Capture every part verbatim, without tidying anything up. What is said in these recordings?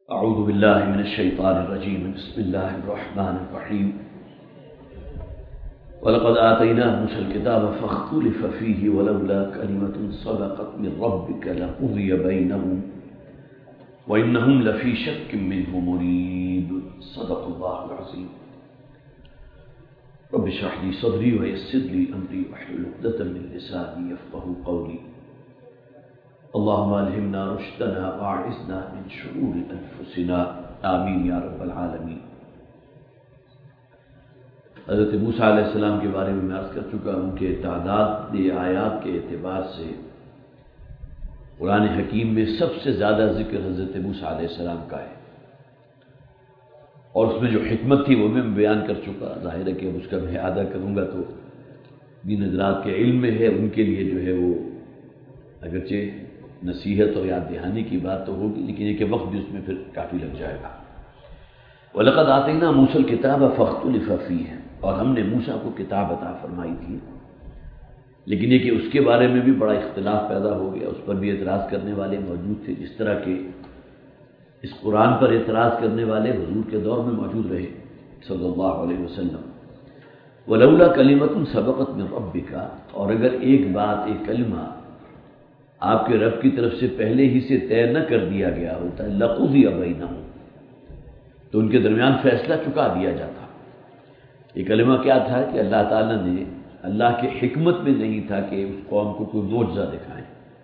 اعوذ باللہ من الشیطان الرجیم بسم اللہ الرحمن الرحیم وَلَقَدْ آتَيْنَا مُوسَى الْكِتَابَ فَاخْتُلِفَ فِيهِ وَلَوْلَا كَلِمَةٌ سَبَقَتْ مِنْ رَبِّكَ لَقُضِيَ بَيْنَهُمْ وَإِنَّهُمْ لَفِي شَكٍّ مِّنْهُ مُرِيبٍ صدق اللہ العظیم رب اشرح لي صدری ويسر لي أمري واحلل عقدة من لساني يفقهوا قولي اللهم الهمنا رشدنا واعذنا من شرور انفسنا آمین یا رب العالمین۔ حضرت موسیٰ علیہ السلام کے بارے میں میں عرض کر چکا ہوں کہ تعداد آیات کے اعتبار سے قرآن حکیم میں سب سے زیادہ ذکر حضرت موسیٰ علیہ السلام کا ہے، اور اس میں جو حکمت تھی وہ میں بیان کر چکا۔ ظاہر ہے کہ اب اس کا میں اعادہ کروں گا تو جن حضرات کے علم میں ہے ان کے لیے جو ہے وہ اگرچہ نصیحت اور یاد دہانی کی بات تو ہوگی، لیکن یہ کہ وقت بھی اس میں پھر کافی لگ جائے گا۔ وَلَقَدْ آتَيْنَا مُوسَى الْكِتَابَ فَاخْتُلِفَ فِيهِ، اور ہم نے موسیٰ کو کتاب عطا فرمائی تھی، لیکن یہ کہ اس کے بارے میں بھی بڑا اختلاف پیدا ہو گیا، اس پر بھی اعتراض کرنے والے موجود تھے، جس طرح کہ اس قرآن پر اعتراض کرنے والے حضور کے دور میں موجود رہے صلی اللہ علیہ وسلم۔ وَلَوْلَا كَلِمَةٌ سَبَقَتْ مِنْ رَبِّكَ، اور اگر ایک بات ایک کلمہ آپ کے رب کی طرف سے پہلے ہی سے طے نہ کر دیا گیا ہوتا ہے، لَقُضِيَ بَيْنَهُمْ، تو ان کے درمیان فیصلہ چکا دیا جاتا۔ یہ کلمہ کیا تھا کہ اللہ تعالیٰ نے اللہ کے حکمت میں نہیں تھا کہ اس قوم کو کوئی معجزہ دکھائیں،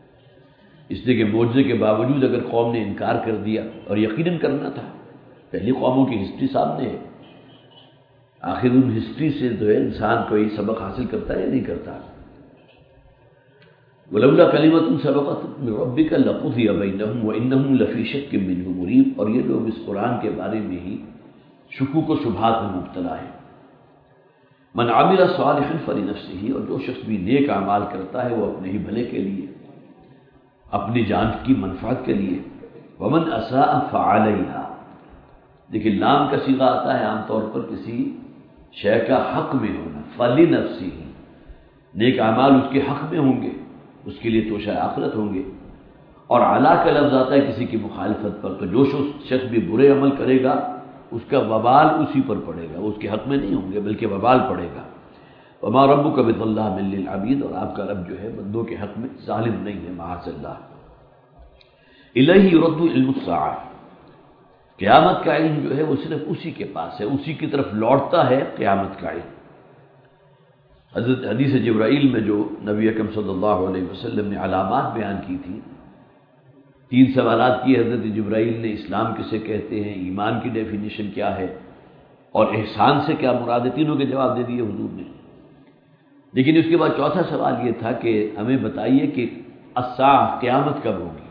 اس لیے کہ معجزے کے باوجود اگر قوم نے انکار کر دیا، اور یقیناً کرنا تھا، پہلی قوموں کی ہسٹری سامنے ہے، آخر ان ہسٹری سے جو ہے انسان کوئی سبق حاصل کرتا ہے یا نہیں کرتا۔ وَلَوْلَا كَلِمَةٌ سَبَقَتْ مِنْ رَبِّكَ لَقُضِيَ بَيْنَهُمْ وَإِنَّهُمْ لَفِي شَكٍّ مِّنْهُ مُرِيبٍ، اور یہ لوگ اس قرآن کے بارے میں ہی شکوک و شبہات میں مبتلا ہے۔ من عمل صالحا فلنفسه، اور جو شخص بھی نیک اعمال کرتا ہے وہ اپنے ہی بھلے کے لیے، اپنی جان کی منفعت کے لیے۔ ومن اساء فعليها، لیکن لام کا صیغہ آتا ہے عام طور پر کسی شے کا حق میں ہونا، فلنفسه، نیک اعمال اس کے حق میں ہوں گے، اس کے لیے توشہ آخرت ہوں گے۔ اور علا کا لفظ آتا ہے کسی کی مخالفت پر، تو جو شخص بھی برے عمل کرے گا اس کا وبال اسی پر پڑے گا، وہ اس کے حق میں نہیں ہوں گے بلکہ وبال پڑے گا۔ وما ربک بظلام للعبید، اور آپ کا رب جو ہے بندوں کے حق میں ظالم نہیں ہے، معاذ اللہ۔ الیہ یرد علم الساعہ، قیامت کا علم جو ہے وہ صرف اسی کے پاس ہے، اسی کی طرف لوٹتا ہے قیامت کا علم۔ حضرت حدیث جبرائیل میں جو نبی اکرم صلی اللہ علیہ وسلم نے علامات بیان کی تھی، تین سوالات کیے حضرت جبرائیل نے، اسلام کسے کہتے ہیں، ایمان کی ڈیفینیشن کیا ہے، اور احسان سے کیا مراد ہے، تینوں کے جواب دے دیے حضور نے۔ لیکن اس کے بعد چوتھا سوال یہ تھا کہ ہمیں بتائیے کہ الساعہ، قیامت کب ہوگی؟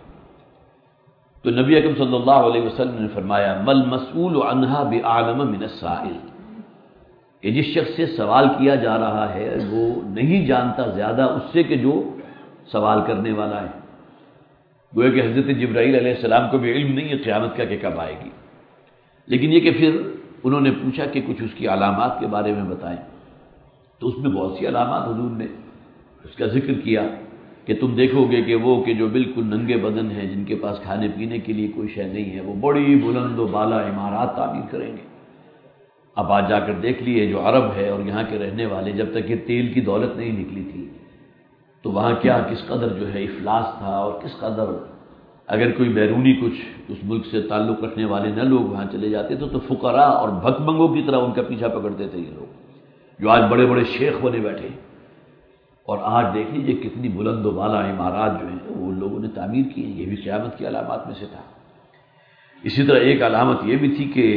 تو نبی اکرم صلی اللہ علیہ وسلم نے فرمایا مل مسئول عنہا بأعلم من السائل، کہ جس شخص سے سوال کیا جا رہا ہے وہ نہیں جانتا زیادہ اس سے کہ جو سوال کرنے والا ہے۔ گویا کہ حضرت جبرائیل علیہ السلام کو بھی علم نہیں ہے قیامت کا کہ کب آئے گی، لیکن یہ کہ پھر انہوں نے پوچھا کہ کچھ اس کی علامات کے بارے میں بتائیں، تو اس میں بہت سی علامات حضور نے اس کا ذکر کیا کہ تم دیکھو گے کہ وہ کہ جو بالکل ننگے بدن ہیں، جن کے پاس کھانے پینے کے لیے کوئی شے نہیں ہے، وہ بڑی بلند و بالا عمارات تعمیر کریں گے۔ اب آج جا کر دیکھ لیے جو عرب ہے اور یہاں کے رہنے والے، جب تک یہ تیل کی دولت نہیں نکلی تھی تو وہاں کیا کس قدر جو ہے افلاس تھا، اور کس قدر اگر کوئی بیرونی کچھ اس ملک سے تعلق رکھنے والے نہ لوگ وہاں چلے جاتے تو تو فقراء اور بھکمنگوں کی طرح ان کا پیچھا پکڑتے تھے یہ لوگ، جو آج بڑے بڑے شیخ بنے بیٹھے۔ اور آج دیکھ لیجیے کتنی بلند و بالا عمارات جو ہیں وہ لوگوں نے تعمیر کی ہیں، یہ بھی قیامت کی علامات میں سے تھا۔ اسی طرح ایک علامت یہ بھی تھی کہ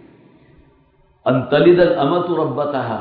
ان تلد الامۃ ربتہا،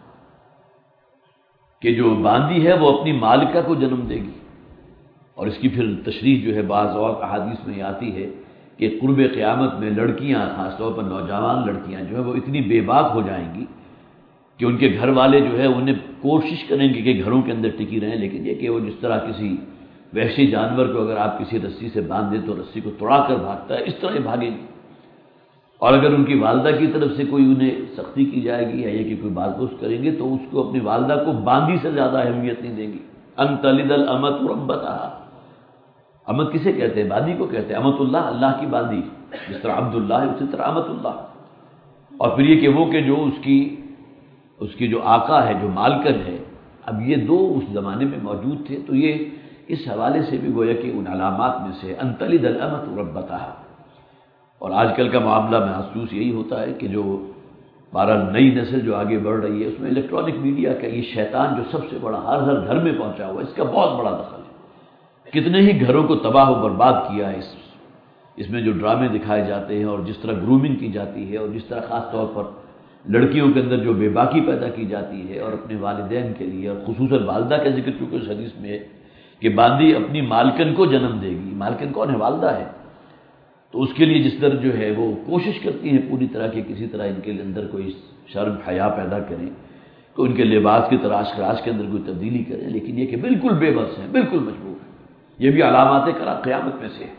کہ جو باندی ہے وہ اپنی مالکہ کو جنم دے گی، اور اس کی پھر تشریح جو ہے بعض اور احادیث میں آتی ہے کہ قرب قیامت میں لڑکیاں، خاص طور پر نوجوان لڑکیاں جو ہیں وہ اتنی بے باک ہو جائیں گی کہ ان کے گھر والے جو ہے انہیں کوشش کریں گے کہ گھروں کے اندر ٹکی رہیں، لیکن یہ کہ وہ جس طرح کسی وحشی جانور کو اگر آپ کسی رسی سے باندھ دیں تو رسی کو توڑا کر بھاگتا ہے، اس طرح یہ بھاگیں گی۔ اور اگر ان کی والدہ کی طرف سے کوئی انہیں سختی کی جائے گی یا یہ کہ کوئی بال پوش کریں گے تو اس کو اپنی والدہ کو باندی سے زیادہ اہمیت نہیں دیں گی۔ ان تلد الامۃ ربتہا، امت کسے کہتے ہیں؟ باندی کو کہتے ہیں، امت اللہ، اللہ کی باندی۔ جس طرح عبداللہ ہے اسی طرح امۃ اللہ. اور پھر یہ کہ وہ کہ جو اس کی اس کی جو آقا ہے، جو مالکن ہے، اب یہ دو اس زمانے میں موجود تھے، تو یہ اس حوالے سے بھی گویا کہ ان علامات میں سے ان تلد الامۃ ربتہا. اور آج کل کا معاملہ محسوس یہی ہوتا ہے کہ جو بہرحال نئی نسل جو آگے بڑھ رہی ہے، اس میں الیکٹرانک میڈیا کا یہ شیطان جو سب سے بڑا ہر ہر گھر میں پہنچا ہوا ہے، اس کا بہت بڑا دخل ہے. کتنے ہی گھروں کو تباہ و برباد کیا ہے اس اس میں جو ڈرامے دکھائے جاتے ہیں، اور جس طرح گرومنگ کی جاتی ہے، اور جس طرح خاص طور پر لڑکیوں کے اندر جو بے باکی پیدا کی جاتی ہے، اور اپنے والدین کے لیے، اور خصوصاً والدہ کا ذکر چونکہ اس حدیث میں ہے کہ باندی اپنی مالکن کو جنم دے گی. مالکن کون ہے؟ والدہ ہے. تو اس کے لیے جس طرح جو ہے وہ کوشش کرتی ہیں پوری طرح کہ کسی طرح ان کے اندر کوئی شرم حیا پیدا کریں، کہ ان کے لباس کی تراش خراش کے اندر کوئی تبدیلی کریں، لیکن یہ کہ بالکل بے بس ہیں، بالکل مجبور ہیں. یہ بھی علامات کرا قیامت میں سے ہے.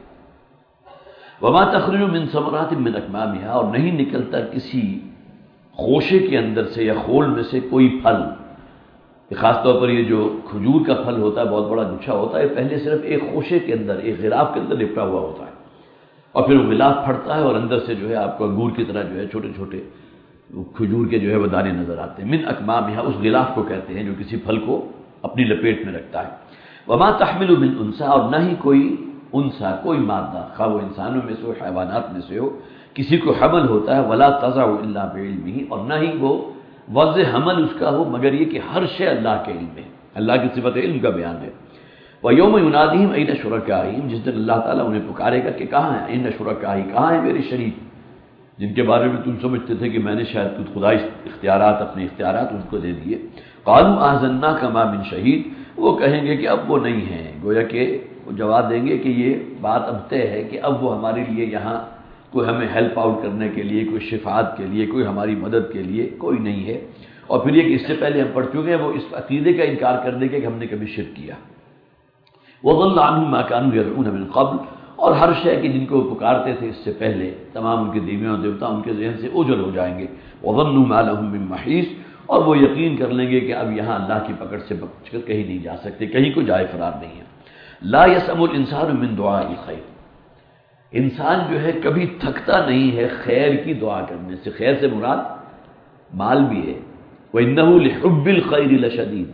وما تخرج من ثمرات من اکمامها، اور نہیں نکلتا کسی خوشے کے اندر سے یا خول میں سے کوئی پھل. خاص طور پر یہ جو کھجور کا پھل ہوتا ہے، بہت بڑا گچھا ہوتا ہے، پہلے صرف ایک خوشے کے اندر، ایک غلاف کے اندر لپٹا ہوا ہوتا ہے، اور پھر وہ غلاف پھٹتا ہے اور اندر سے جو ہے آپ کو انگور کی طرح جو ہے چھوٹے چھوٹے کھجور کے جو ہے وہ دانے نظر آتے ہیں. من اکمامها، اس غلاف کو کہتے ہیں جو کسی پھل کو اپنی لپیٹ میں رکھتا ہے. وما تحمل من انثى، اور نہ ہی کوئی انثى، کوئی مادہ، خواہ وہ انسانوں میں سے ہو، حیوانات میں سے ہو، کسی کو حمل ہوتا ہے، ولا تضع الا بعلمه، اور نہ ہی وہ وضع حمل اس کا ہو مگر یہ کہ ہر شے اللہ کے علم میں. اللہ کی صفت علم کا بیان ہے. وَيَوْمَ يُنَادِهِمْ أَيْنَ شُرَكَائِهِمْ، جس دن اللہ تعالیٰ انہیں پکارے گا کہ کہاں ہیں اَيْنَ شُرَكَائِي، کہاں ہیں میرے شریک، جن کے بارے میں تم سمجھتے تھے کہ میں نے شاید کچھ خدائی اختیارات، اپنے اختیارات ان کو دے دیے. قَالُوا أَعْذَنَّاكَ مَا مِن شَهِيدٍ، وہ کہیں گے کہ اب وہ نہیں ہیں. گویا کہ وہ جواب دیں گے کہ یہ بات اب طے ہے کہ اب وہ ہمارے لیے یہاں کوئی ہمیں ہیلپ آؤٹ کرنے کے لیے، کوئی شفاعت کے لیے، کوئی ہماری مدد کے لیے کوئی نہیں ہے. اور پھر یہ کہ اس سے پہلے ہم پڑھ چکے ہیں وہ اس عقیدے کا انکار کر دیں گے کہ ہم نے کبھی شرک کیا. وَضَلَّ عَنْهُمْ مَا كَانُوا يَدْعُونَ مِن قَبْلُ، اور ہر شے کہ جن کو وہ پکارتے تھے اس سے پہلے، تمام ان کے دیویاں اور دیوتا ان کے ذہن سے اوجھل ہو جائیں گے. وَظَنُّوا مَا لَهُم مِّن مَّحِيصٍ، اور وہ یقین کر لیں گے کہ اب یہاں اللہ کی پکڑ سے بچ کر کہیں نہیں جا سکتے، کہیں کو جائے فرار نہیں ہے. لَا يَسْأَمُ الْإِنسَانُ مِن دُعَاءِ الْخَيْرِ، انسان جو ہے کبھی تھکتا نہیں ہے خیر کی دعا کرنے سے. خیر سے مراد مال بھی ہے. وَإِنَّهُ لِحُبِّ الْخَيْرِ لَشَدِيدٌ،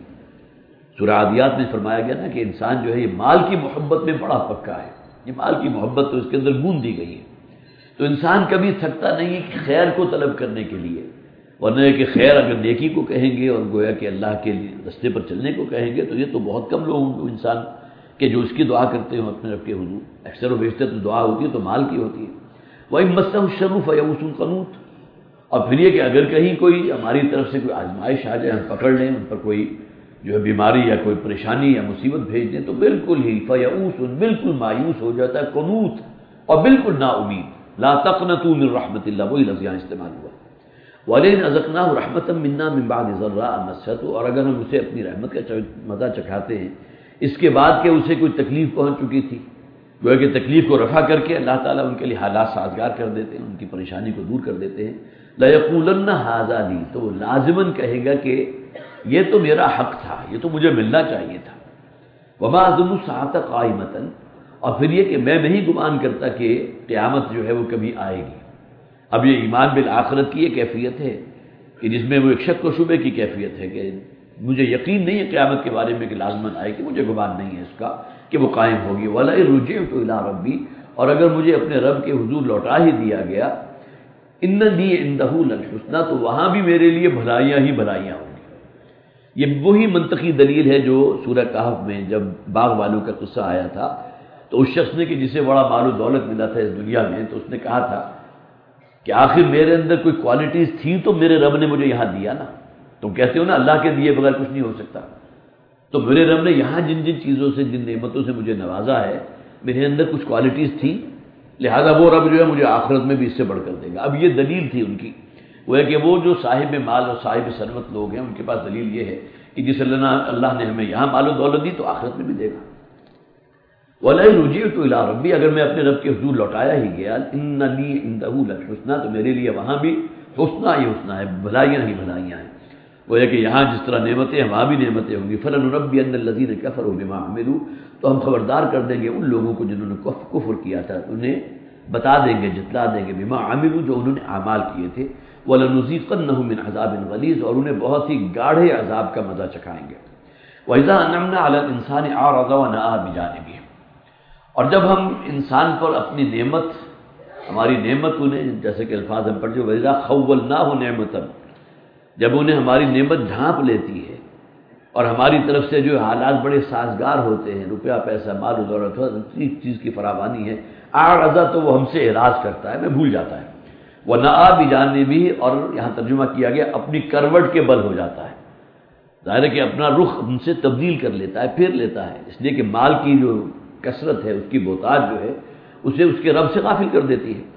سورہ عادیات میں فرمایا گیا نا کہ انسان جو ہے یہ مال کی محبت میں بڑا پکا ہے. یہ مال کی محبت تو اس کے اندر گون دی گئی ہے. تو انسان کبھی تھکتا نہیں ہے کہ خیر کو طلب کرنے کے لیے، ورنہ کہ خیر اگر نیکی کو کہیں گے اور گویا کہ اللہ کے راستے پر چلنے کو کہیں گے تو یہ تو بہت کم لوگ ہوں گے انسان کہ جو اس کی دعا کرتے ہوں اپنے رب کے حضور. اکثر و بیشتر تو دعا ہوتی ہے تو مال کی ہوتی ہے. وَإِن مَّسَّهُ الشَّرُّ فَيَئُوسٌ قَنُوطٌ، اور پھر یہ کہ اگر کہیں کوئی ہماری طرف سے کوئی آزمائش آ جائے، ہم پکڑ لیں، ان پر کوئی جو ہے بیماری یا کوئی پریشانی یا مصیبت بھیج دیں، تو بالکل ہی فَيَئُوسٌ، بالکل مایوس ہو جاتا ہے، قنوط، اور بالکل نا امید. لا تقنطوا من رحمت اللہ، وہی لفظ یہاں استعمال ہوا. وَلَئِنْ أَذَقْنَاهُ رَحْمَةً مِنَّا مِن بَعْدِ ضَرَّاءٍ مَسَّتْهُ، اور اگر ہم اسے اپنی رحمت کا مزہ چکھاتے ہیں اس کے بعد کہ اسے کوئی تکلیف پہنچ چکی تھی، گویا کہ تکلیف کو رفع کر کے اللہ تعالیٰ ان کے لیے حالات سازگار کر دیتے ہیں، ان کی پریشانی کو دور کر دیتے ہیں. لَيَقُولَنَّ هَٰذَا لِي، تو وہ لازماً کہے گا کہ یہ تو میرا حق تھا، یہ تو مجھے ملنا چاہیے تھا. وَمَا أَظُنُّ السَّاعَةَ قَائِمَةً، اور پھر یہ کہ میں نہیں گمان کرتا کہ قیامت جو ہے وہ کبھی آئے گی. اب یہ ایمان بالآخرت کی یہ کیفیت ہے کہ جس میں وہ ایک شک و شبے کی کیفیت ہے کہ مجھے یقین نہیں ہے قیامت کے بارے میں کہ لازماً آئے گی، مجھے گمان نہیں ہے اس کا کہ وہ قائم ہوگی. وَلَئِن رُجِعْتُ إِلَىٰ رَبِّي، اور اگر مجھے اپنے رب کے حضور لوٹا ہی دیا گیا، إِنَّ لِي عِندَهُ لَلْحُسْنَىٰ، تو وہاں بھی میرے لیے بھلائیاں ہی بھلائیاں ہوں گی. یہ وہی منطقی دلیل ہے جو سورہ کہف میں جب باغ والوں کا قصہ آیا تھا تو اس شخص نے کہ جسے بڑا مال و دولت ملا تھا اس دنیا میں، تو اس نے کہا تھا کہ آخر میرے اندر کوئی کوالٹیز تھیں تو میرے رب نے مجھے یہاں دیا نا. تم کہتے ہو نا اللہ کے دیے بغیر کچھ نہیں ہو سکتا، تو میرے رب نے یہاں جن جن چیزوں سے، جن نعمتوں سے مجھے نوازا ہے، میرے اندر کچھ کوالٹیز تھیں، لہذا وہ رب جو ہے مجھے آخرت میں بھی اس سے بڑھ کر دے گا. اب یہ دلیل تھی ان کی، وہ ہے کہ وہ جو صاحب مال اور صاحب ثروت لوگ ہیں ان کے پاس دلیل یہ ہے کہ جس اللہ اللہ نے ہمیں یہاں مال و دولت دی تو آخرت میں بھی دے گا. وَلَئِن رُجِعْتُ إِلَىٰ رَبِّي، اگر میں اپنے رب کے حضور لوٹایا ہی گیا، إِنَّ لِي عِندَهُ لَلْحُسْنَىٰ، تو میرے لیے وہاں بھی حسنہ ہی حسنہ ہے، بھلائیاں ہی بھلائیاں ہیں. وہ ہے کہ یہاں جس طرح نعمتیں ہیں وہاں بھی نعمتیں ہوں گی. فَلَنُنَبِّئَنَّ الَّذِينَ كَفَرُوا بِمَا عَمِلُوا، تو ہم خبردار کر دیں گے ان لوگوں کو جنہوں نے کفر کیا تھا، انہیں بتا دیں گے، جتلا دیں گے، بما عملوا جو انہوں نے اعمال کیے تھے، وَلَنُذِيقَنَّهُم مِّنْ عَذَابٍ غَلِيظٍ اور انہیں بہت ہی گاڑھے عذاب کا مزہ چکھائیں گے۔ وَإِذَا أَنْعَمْنَا عَلَى الْإِنسَانِ أَعْرَضَ وَنَأَىٰ بِجَانِبِهِ اور جب ہم انسان پر اپنی نعمت، ہماری نعمت انہیں، جیسے کہ الفاظ ہم پڑھ جو وَإِذَا خَوَّلْنَاهُ نِعْمَةً جب انہیں ہماری نعمت ڈھانپ لیتی ہے اور ہماری طرف سے جو حالات بڑے سازگار ہوتے ہیں، روپیہ پیسہ مال و دولت ہر چیز کی فراوانی ہے، اعرض تو وہ ہم سے اعراض کرتا ہے، میں بھول جاتا ہے، وَنَأَىٰ بِجَانِبِهِ اور یہاں ترجمہ کیا گیا اپنی کروٹ کے بل ہو جاتا ہے، ظاہر ہے کہ اپنا رخ ہم سے تبدیل کر لیتا ہے، پھر لیتا ہے، اس لیے کہ مال کی جو کثرت ہے، اس کی بہتات جو ہے اسے اس کے رب سے غافل کر دیتی ہے۔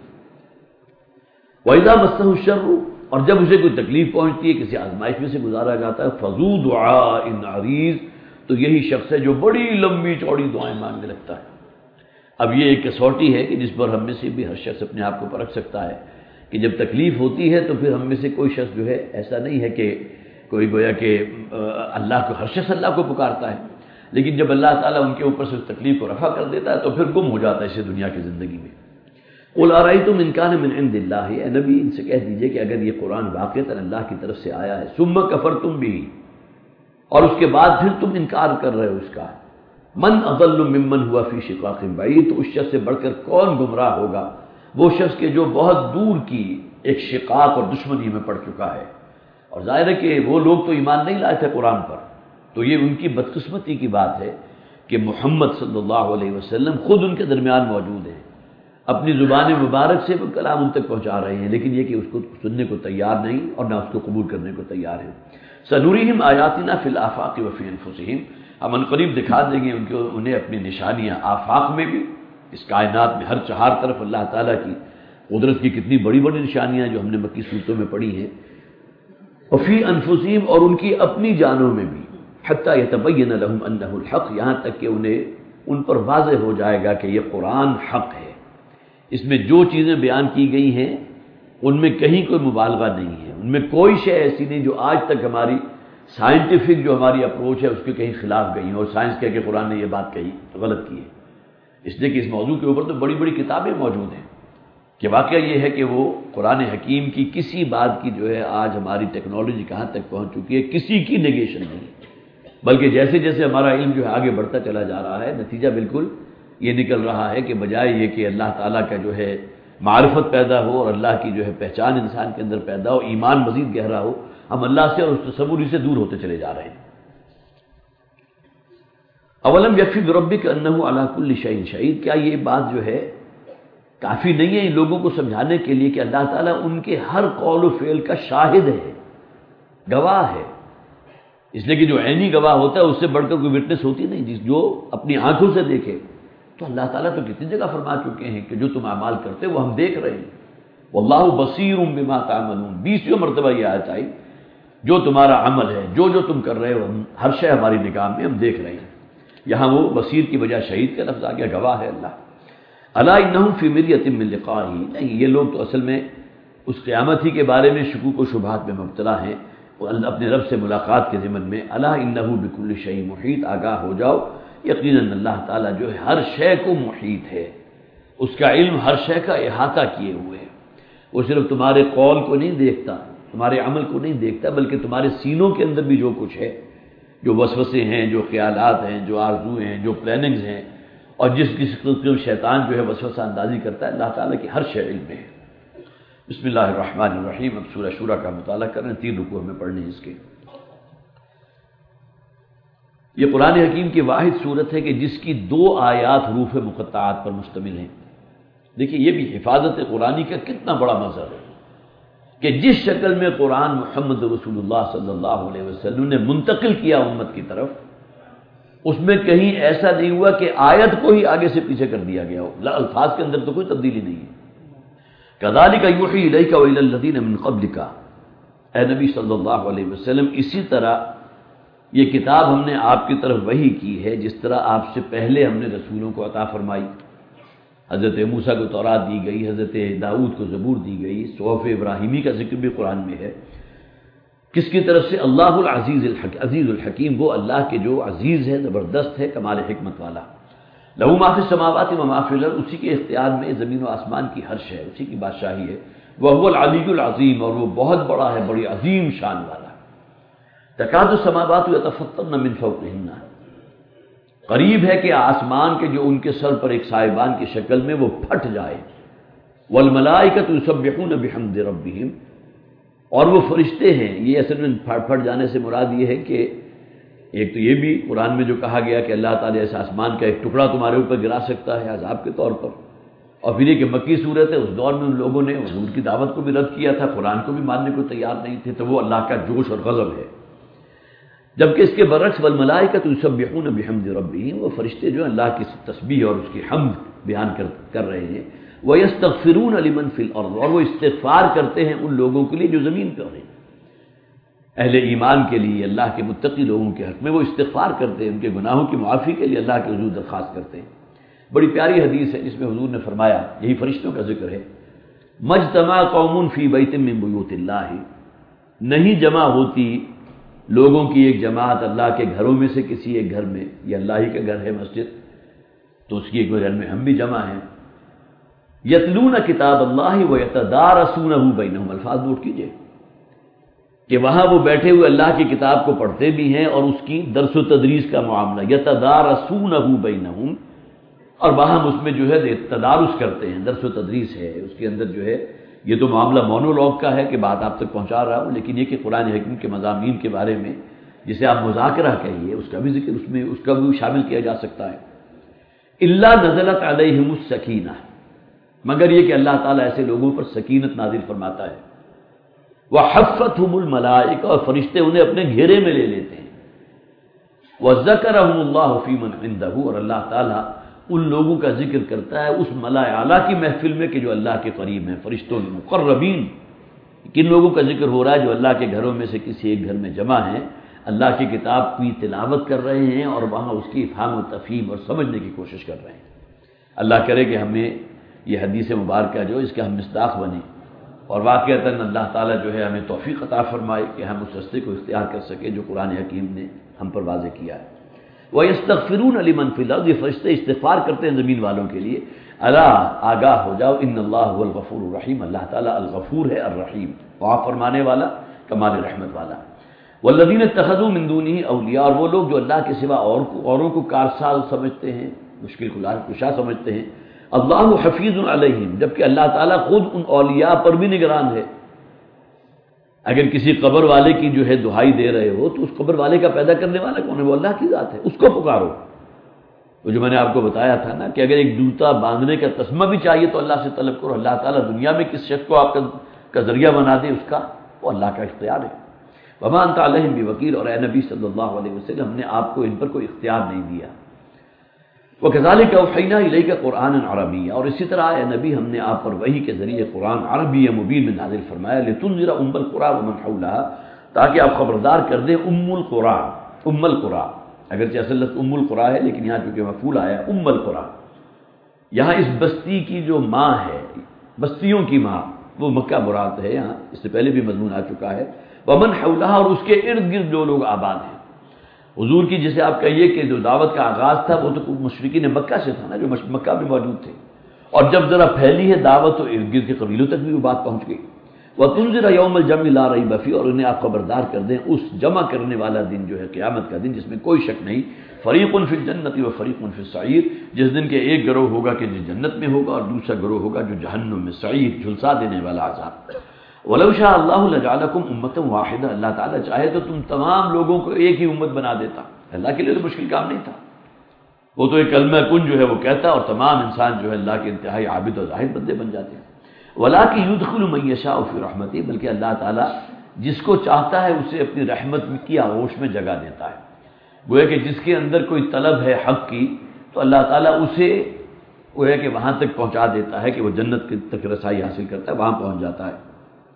وَإِذَا مَسَّهُ الشَّرُّ اور جب اسے کوئی تکلیف پہنچتی ہے، کسی آزمائش میں سے گزارا جاتا ہے، فَذُو دُعَاءٍ عَرِيضٍ تو یہی شخص ہے جو بڑی لمبی چوڑی دعائیں مانگنے لگتا ہے۔ اب یہ ایک کسوٹی ہے کہ جس پر ہم میں سے بھی ہر شخص اپنے آپ کو پرکھ سکتا ہے کہ جب تکلیف ہوتی ہے تو پھر ہم میں سے کوئی شخص جو ہے ایسا نہیں ہے کہ کوئی گویا کہ اللہ کو، ہر شخص اللہ کو پکارتا ہے، لیکن جب اللہ تعالیٰ ان کے اوپر سے اس تکلیف کو رفع کر دیتا ہے تو پھر گم ہو جاتا ہے اسے دنیا کی زندگی میں۔ قُلْ أَرَأَيْتُمْ إِنْ كَانَ مِنْ عِنْدِ اللَّهِ اے نبی ان سے کہہ دیجئے کہ اگر یہ قرآن واقعتاً اللہ کی طرف سے آیا ہے، ثُمَّ كَفَرْتُمْ بِهِ اور اس کے بعد پھر تم انکار کر رہے ہو اس کا، مَنْ أَضَلُّ مِمَّنْ هُوَ فِي شِقَاقٍ بَعِيدٍ تو اس شخص سے بڑھ کر کون گمراہ ہوگا، وہ شخص کے جو بہت دور کی ایک شقاق اور دشمنی میں پڑ چکا ہے۔ اور ظاہر ہے کہ وہ لوگ تو ایمان نہیں لائے تھے قرآن پر، تو یہ ان کی بدقسمتی کی بات ہے کہ محمد صلی اللہ علیہ وسلم خود ان کے درمیان موجود ہیں، اپنی زبان مبارک سے وہ کلام ان تک پہنچا رہے ہیں، لیکن یہ کہ اس کو سننے کو تیار نہیں اور نہ اس کو قبول کرنے کو تیار ہیں۔ سنوریہم آیاتنا فی الآفاق وفی انفسہم ہم ان قریب دکھا دیں گے ان کو انہیں اپنی نشانیاں، آفاق میں بھی، اس کائنات میں ہر چہار طرف اللہ تعالیٰ کی قدرت کی کتنی بڑی بڑی نشانیاں جو ہم نے مکی صورتوں میں پڑھی ہیں، وفی انفسہم اور ان کی اپنی جانوں میں بھی، حتی یتبین لہم انہ الحق یہاں تک کہ انہیں ان پر واضح ہو جائے گا کہ یہ قرآن حق ہے، اس میں جو چیزیں بیان کی گئی ہیں ان میں کہیں کوئی مبالغہ نہیں ہے، ان میں کوئی شے ایسی نہیں جو آج تک ہماری سائنٹیفک جو ہماری اپروچ ہے اس کے کہیں خلاف گئی ہیں اور سائنس کہہ کے قرآن نے یہ بات کہی غلط کی ہے۔ اس لیے کہ اس موضوع کے اوپر تو بڑی بڑی کتابیں موجود ہیں کہ واقعہ یہ ہے کہ وہ قرآن حکیم کی کسی بات کی جو ہے آج ہماری ٹیکنالوجی کہاں تک پہنچ چکی ہے، کسی کی نیگیشن نہیں، بلکہ جیسے جیسے ہمارا علم جو ہے آگے بڑھتا چلا جا رہا ہے، نتیجہ بالکل یہ نکل رہا ہے کہ بجائے یہ کہ اللہ تعالیٰ کا جو ہے معرفت پیدا ہو اور اللہ کی جو ہے پہچان انسان کے اندر پیدا ہو، ایمان مزید گہرا ہو، ہم اللہ سے اور اس تصوری سے دور ہوتے چلے جا رہے ہیں۔ اولم یکفی بربک انہ علی کل شیء شہید کیا یہ بات جو ہے کافی نہیں ہے ان لوگوں کو سمجھانے کے لیے کہ اللہ تعالیٰ ان کے ہر قول و فعل کا شاہد ہے، گواہ ہے، اس لیے کہ جو عینی گواہ ہوتا ہے اس سے بڑھ کر کوئی وٹنس ہوتی نہیں، جس جو اپنی آنکھوں سے دیکھے، تو اللہ تعالیٰ تو کتنی جگہ فرما چکے ہیں کہ جو تم اعمال کرتے وہ ہم دیکھ رہے ہیں، واللہ بصیر بما تعملون، بیسویں مرتبہ یہ آیت آئی، جو تمہارا عمل ہے، جو جو تم کر رہے ہو، ہر شے ہماری نگاہ میں ہم دیکھ رہے ہیں۔ یہاں وہ بصیر کی بجائے شہید کا لفظ آ گیا، گواہ ہے اللہ۔ الا انہم فی مریۃ من لقائہ نہیں، یہ لوگ تو اصل میں اس قیامت ہی کے بارے میں شکوک و شبہات میں مبتلا ہیں، وہ اپنے رب سے ملاقات کے ضمن میں، الا انہ بکل شیء محیط، آگاہ ہو جاؤ یقیناً اللہ تعالیٰ جو ہے ہر شے کو محیط ہے، اس کا علم ہر شے کا احاطہ کیے ہوئے ہے، وہ صرف تمہارے قول کو نہیں دیکھتا، تمہارے عمل کو نہیں دیکھتا، بلکہ تمہارے سینوں کے اندر بھی جو کچھ ہے، جو وسوسے ہیں، جو خیالات ہیں، جو آرزویں ہیں، جو پلاننگز ہیں، اور جس جس قسم شیطان جو ہے وسوسہ اندازی کرتا ہے، اللہ تعالیٰ کی ہر شے علم میں ہے۔ بسم اللہ الرحمن الرحیم، اب سورہ شورى کا مطالعہ کریں، تین رکوع میں پڑھنے اس کے۔ یہ قرآن حکیم کی واحد صورت ہے کہ جس کی دو آیات حروف مقطعات پر مشتمل ہیں۔ دیکھیے یہ بھی حفاظت قرآنی کا کتنا بڑا مظہر ہے کہ جس شکل میں قرآن محمد رسول اللہ صلی اللہ علیہ وسلم نے منتقل کیا امت کی طرف، اس میں کہیں ایسا نہیں ہوا کہ آیت کو ہی آگے سے پیچھے کر دیا گیا ہو، الفاظ کے اندر تو کوئی تبدیلی نہیں ہے۔ کذالک یوحی الیک والی الذین من قبلک، اے نبی صلی اللہ علیہ وسلم اسی طرح یہ کتاب ہم نے آپ کی طرف وحی کی ہے جس طرح آپ سے پہلے ہم نے رسولوں کو عطا فرمائی۔ حضرت موسیٰ کو تورات دی گئی، حضرت داؤد کو زبور دی گئی، صحف ابراہیمی کا ذکر بھی قرآن میں ہے۔ کس کی طرف سے؟ اللہ العزیز الحک عزیز الحکیم، وہ اللہ کے جو عزیز ہے، زبردست ہے، کمال حکمت والا، لہو ما فی السماوات و ما فی الارض، اسی کے اختیار میں زمین و آسمان کی ہر شے، اسی کی بادشاہی ہے، وہو العلی العظیم، اور وہ بہت بڑا ہے، بڑی عظیم شان والا ہے۔ تکاد السماوات یتفطرن من فوقہن، قریب ہے کہ آسمان کے جو ان کے سر پر ایک سائبان کی شکل میں وہ پھٹ جائے، والملائکۃ یسبحون بحمد ربہم، اور وہ فرشتے ہیں، یہ اصل میں پھٹ پھٹ جانے سے مراد یہ ہے کہ ایک تو یہ بھی قرآن میں جو کہا گیا کہ اللہ تعالیٰ ایسے آسمان کا ایک ٹکڑا تمہارے اوپر گرا سکتا ہے عذاب کے طور پر، اور پھر یہ کہ مکی صورت ہے، اس دور میں ان لوگوں نے حضور کی دعوت کو بھی رد کیا تھا، قرآن کو بھی ماننے کو تیار نہیں تھے، تو وہ اللہ کا جوش اور غضب ہے۔ جبکہ اس کے برعکس والملائکۃ یسبحون بحمد ربہم، وہ فرشتے جو ہیں اللہ کی تسبیح اور اس کی حمد بیان کر کر رہے ہیں، وَيَسْتَغْفِرُونَ لِمَنْ فِي الْأَرْضِ، اور وہ استغفار کرتے ہیں ان لوگوں کے لیے جو زمین پر ہیں، اہل ایمان کے لیے، اللہ کے متقی لوگوں کے حق میں وہ استغفار کرتے ہیں، ان کے گناہوں کی معافی کے لیے اللہ کے حضور درخواست کرتے ہیں۔ بڑی پیاری حدیث ہے جس میں حضور نے فرمایا، یہی فرشتوں کا ذکر ہے، مجتمع قوم فی بیت من بیوت اللہ، نہیں جمع ہوتی لوگوں کی ایک جماعت اللہ کے گھروں میں سے کسی ایک گھر میں، یہ اللہ ہی کا گھر ہے مسجد، تو اس کی ایک گھر میں ہم بھی جمع ہیں، یتلون کتاب اللہ ویتدارسونہ بینہم، الفاظ نوٹ کیجئے کہ وہاں وہ بیٹھے ہوئے اللہ کی کتاب کو پڑھتے بھی ہیں اور اس کی درس و تدریس کا معاملہ، یتدارسونہ بینہم، اور وہاں اس میں جو ہے تدارس کرتے ہیں، درس و تدریس ہے، اس کے اندر جو ہے یہ تو معاملہ مونولوگ کا ہے کہ بات آپ تک پہنچا رہا ہوں، لیکن یہ کہ قرآن حکیم کے مضامین کے بارے میں جسے آپ مذاکرہ کہیے، اس کا بھی ذکر اس میں اس کا بھی شامل کیا جا سکتا ہے۔ الا نزلت علیہم السکینہ، مگر یہ کہ اللہ تعالیٰ ایسے لوگوں پر سکینت نازل فرماتا ہے، وحفتہم الملائکہ، اور فرشتے انہیں اپنے گھیرے میں لے لیتے ہیں، وذکرہم اللہ فی من عندہ، اور اللہ تعالیٰ ان لوگوں کا ذکر کرتا ہے اس ملائے اعلیٰ کی محفل میں کہ جو اللہ کے قریب ہیں، فرشتوں المقربین۔ کن لوگوں کا ذکر ہو رہا ہے؟ جو اللہ کے گھروں میں سے کسی ایک گھر میں جمع ہیں، اللہ کی کتاب کی تلاوت کر رہے ہیں اور وہاں اس کی افہام و تفہیم اور سمجھنے کی کوشش کر رہے ہیں۔ اللہ کرے کہ ہمیں یہ حدیث مبارکہ جو اس کا ہم مصداق بنے، اور واقعتاً اللہ تعالیٰ جو ہے ہمیں توفیق عطا فرمائے کہ ہم اس راستے کو اختیار کر سکیں جو قرآن حکیم نے ہم پر واضح کیا ہے۔ وَيَسْتَغْفِرُونَ لِمَنْ فِي الْأَرْضِ، یہ فرشتے استغفار کرتے ہیں زمین والوں کے لیے، الا آگاہ ہو جاؤ، ان اللہ هو الغفور الرحیم، اللہ تعالیٰ الغفور ہے الرحیم، معاف فرمانے والا، کمال رحمت والا۔ والذین اتخذوا من دونہ اولیاء، اور وہ لوگ جو اللہ کے سوا اور کو اوروں کو کارساز سمجھتے ہیں، مشکل کشا سمجھتے ہیں، اللہ حفیظ علیہم، جبکہ اللہ تعالیٰ خود ان اولیاء پر بھی نگران ہے۔ اگر کسی قبر والے کی جو ہے دہائی دے رہے ہو تو اس قبر والے کا پیدا کرنے والا کون ہے؟ وہ اللہ کی ذات ہے، اس کو پکارو۔ وہ جو میں نے آپ کو بتایا تھا نا کہ اگر ایک جوتا باندھنے کا تسمہ بھی چاہیے تو اللہ سے طلب کرو، اللہ تعالیٰ دنیا میں کس شخص کو آپ کا کا ذریعہ بنا دے اس کا، وہ اللہ کا اختیار ہے۔ وما انت علیہم بوکیل، اور اے نبی صلی اللہ علیہ وسلم، ہم نے آپ کو ان پر کوئی اختیار نہیں دیا۔ وَكَذَلِكَ أَوْحَيْنَا إِلَيْكَ قُرْآنًا عَرَبِيًّا، اور اسی طرح اے نبی ہم نے آپ پر وحی کے ذریعے قرآن عربی مبین میں نازل فرمایا، لِتُنذِرَ أُمَّ الْقُرَىٰ وَمَنْ حَوْلَهَا، تاکہ آپ خبردار کر دیں ام القرى، ام القرى، اگرچہ اصل لفظ ام القرى ہے لیکن یہاں چونکہ مفعول آیا ام القرى، یہاں اس بستی کی جو ماں ہے، بستیوں کی ماں، وہ مکہ مراد ہے، یہاں اس سے پہلے بھی مضمون آ چکا ہے، وَمَنْ حَوْلَهَا، اور اس کے ارد گرد جو لوگ آباد ہیں۔ حضور کی جسے آپ کہیے کہ جو دعوت کا آغاز تھا وہ تو مشرکین مکہ سے تھا نا، جو مکہ میں موجود تھے، اور جب ذرا پھیلی ہے دعوت تو ارد گرد کے قبیلوں تک بھی وہ بات پہنچ گئی۔ وَتُنذِرَ يَوْمَ الْجَمْعِ لَا رَيْبَ فِيهِ، اور انہیں آپ خبردار کر دیں اس جمع کرنے والا دن جو ہے قیامت کا دن جس میں کوئی شک نہیں، فَرِيقٌ فِي الْجَنَّةِ وَفَرِيقٌ فِي السَّعِيرِ، جس دن کے ایک گروہ ہوگا کہ جو جنت میں ہوگا اور دوسرا گروہ ہوگا جو جہنم میں، سعیر، جھلسا دینے والا عذاب۔ وَلَوْ شَاءَ اللَّهُ لَجَعَلَكُمْ أُمَّةً وَاحِدَةً، اللہ تعالیٰ چاہے تو تم تمام لوگوں کو ایک ہی امت بنا دیتا، اللہ کے لیے تو مشکل کام نہیں تھا، وہ تو ایک کلمہ کن جو ہے وہ کہتا اور تمام انسان جو ہے اللہ کے انتہائی عابد اور زاہد بندے بن جاتے ہیں۔ وَلَٰكِن يُدْخِلُ مَن يَشَاءُ فِي رَحْمَتِهِ، بلکہ اللہ تعالیٰ جس کو چاہتا ہے اسے اپنی رحمت کی آغوش میں جگہ دیتا ہے، گویا کہ جس کے اندر کوئی طلب ہے حق کی تو اللہ تعالیٰ اسے گویا کہ وہاں تک پہنچا دیتا ہے کہ وہ جنت تک رسائی حاصل کرتا ہے، وہاں پہنچ جاتا ہے۔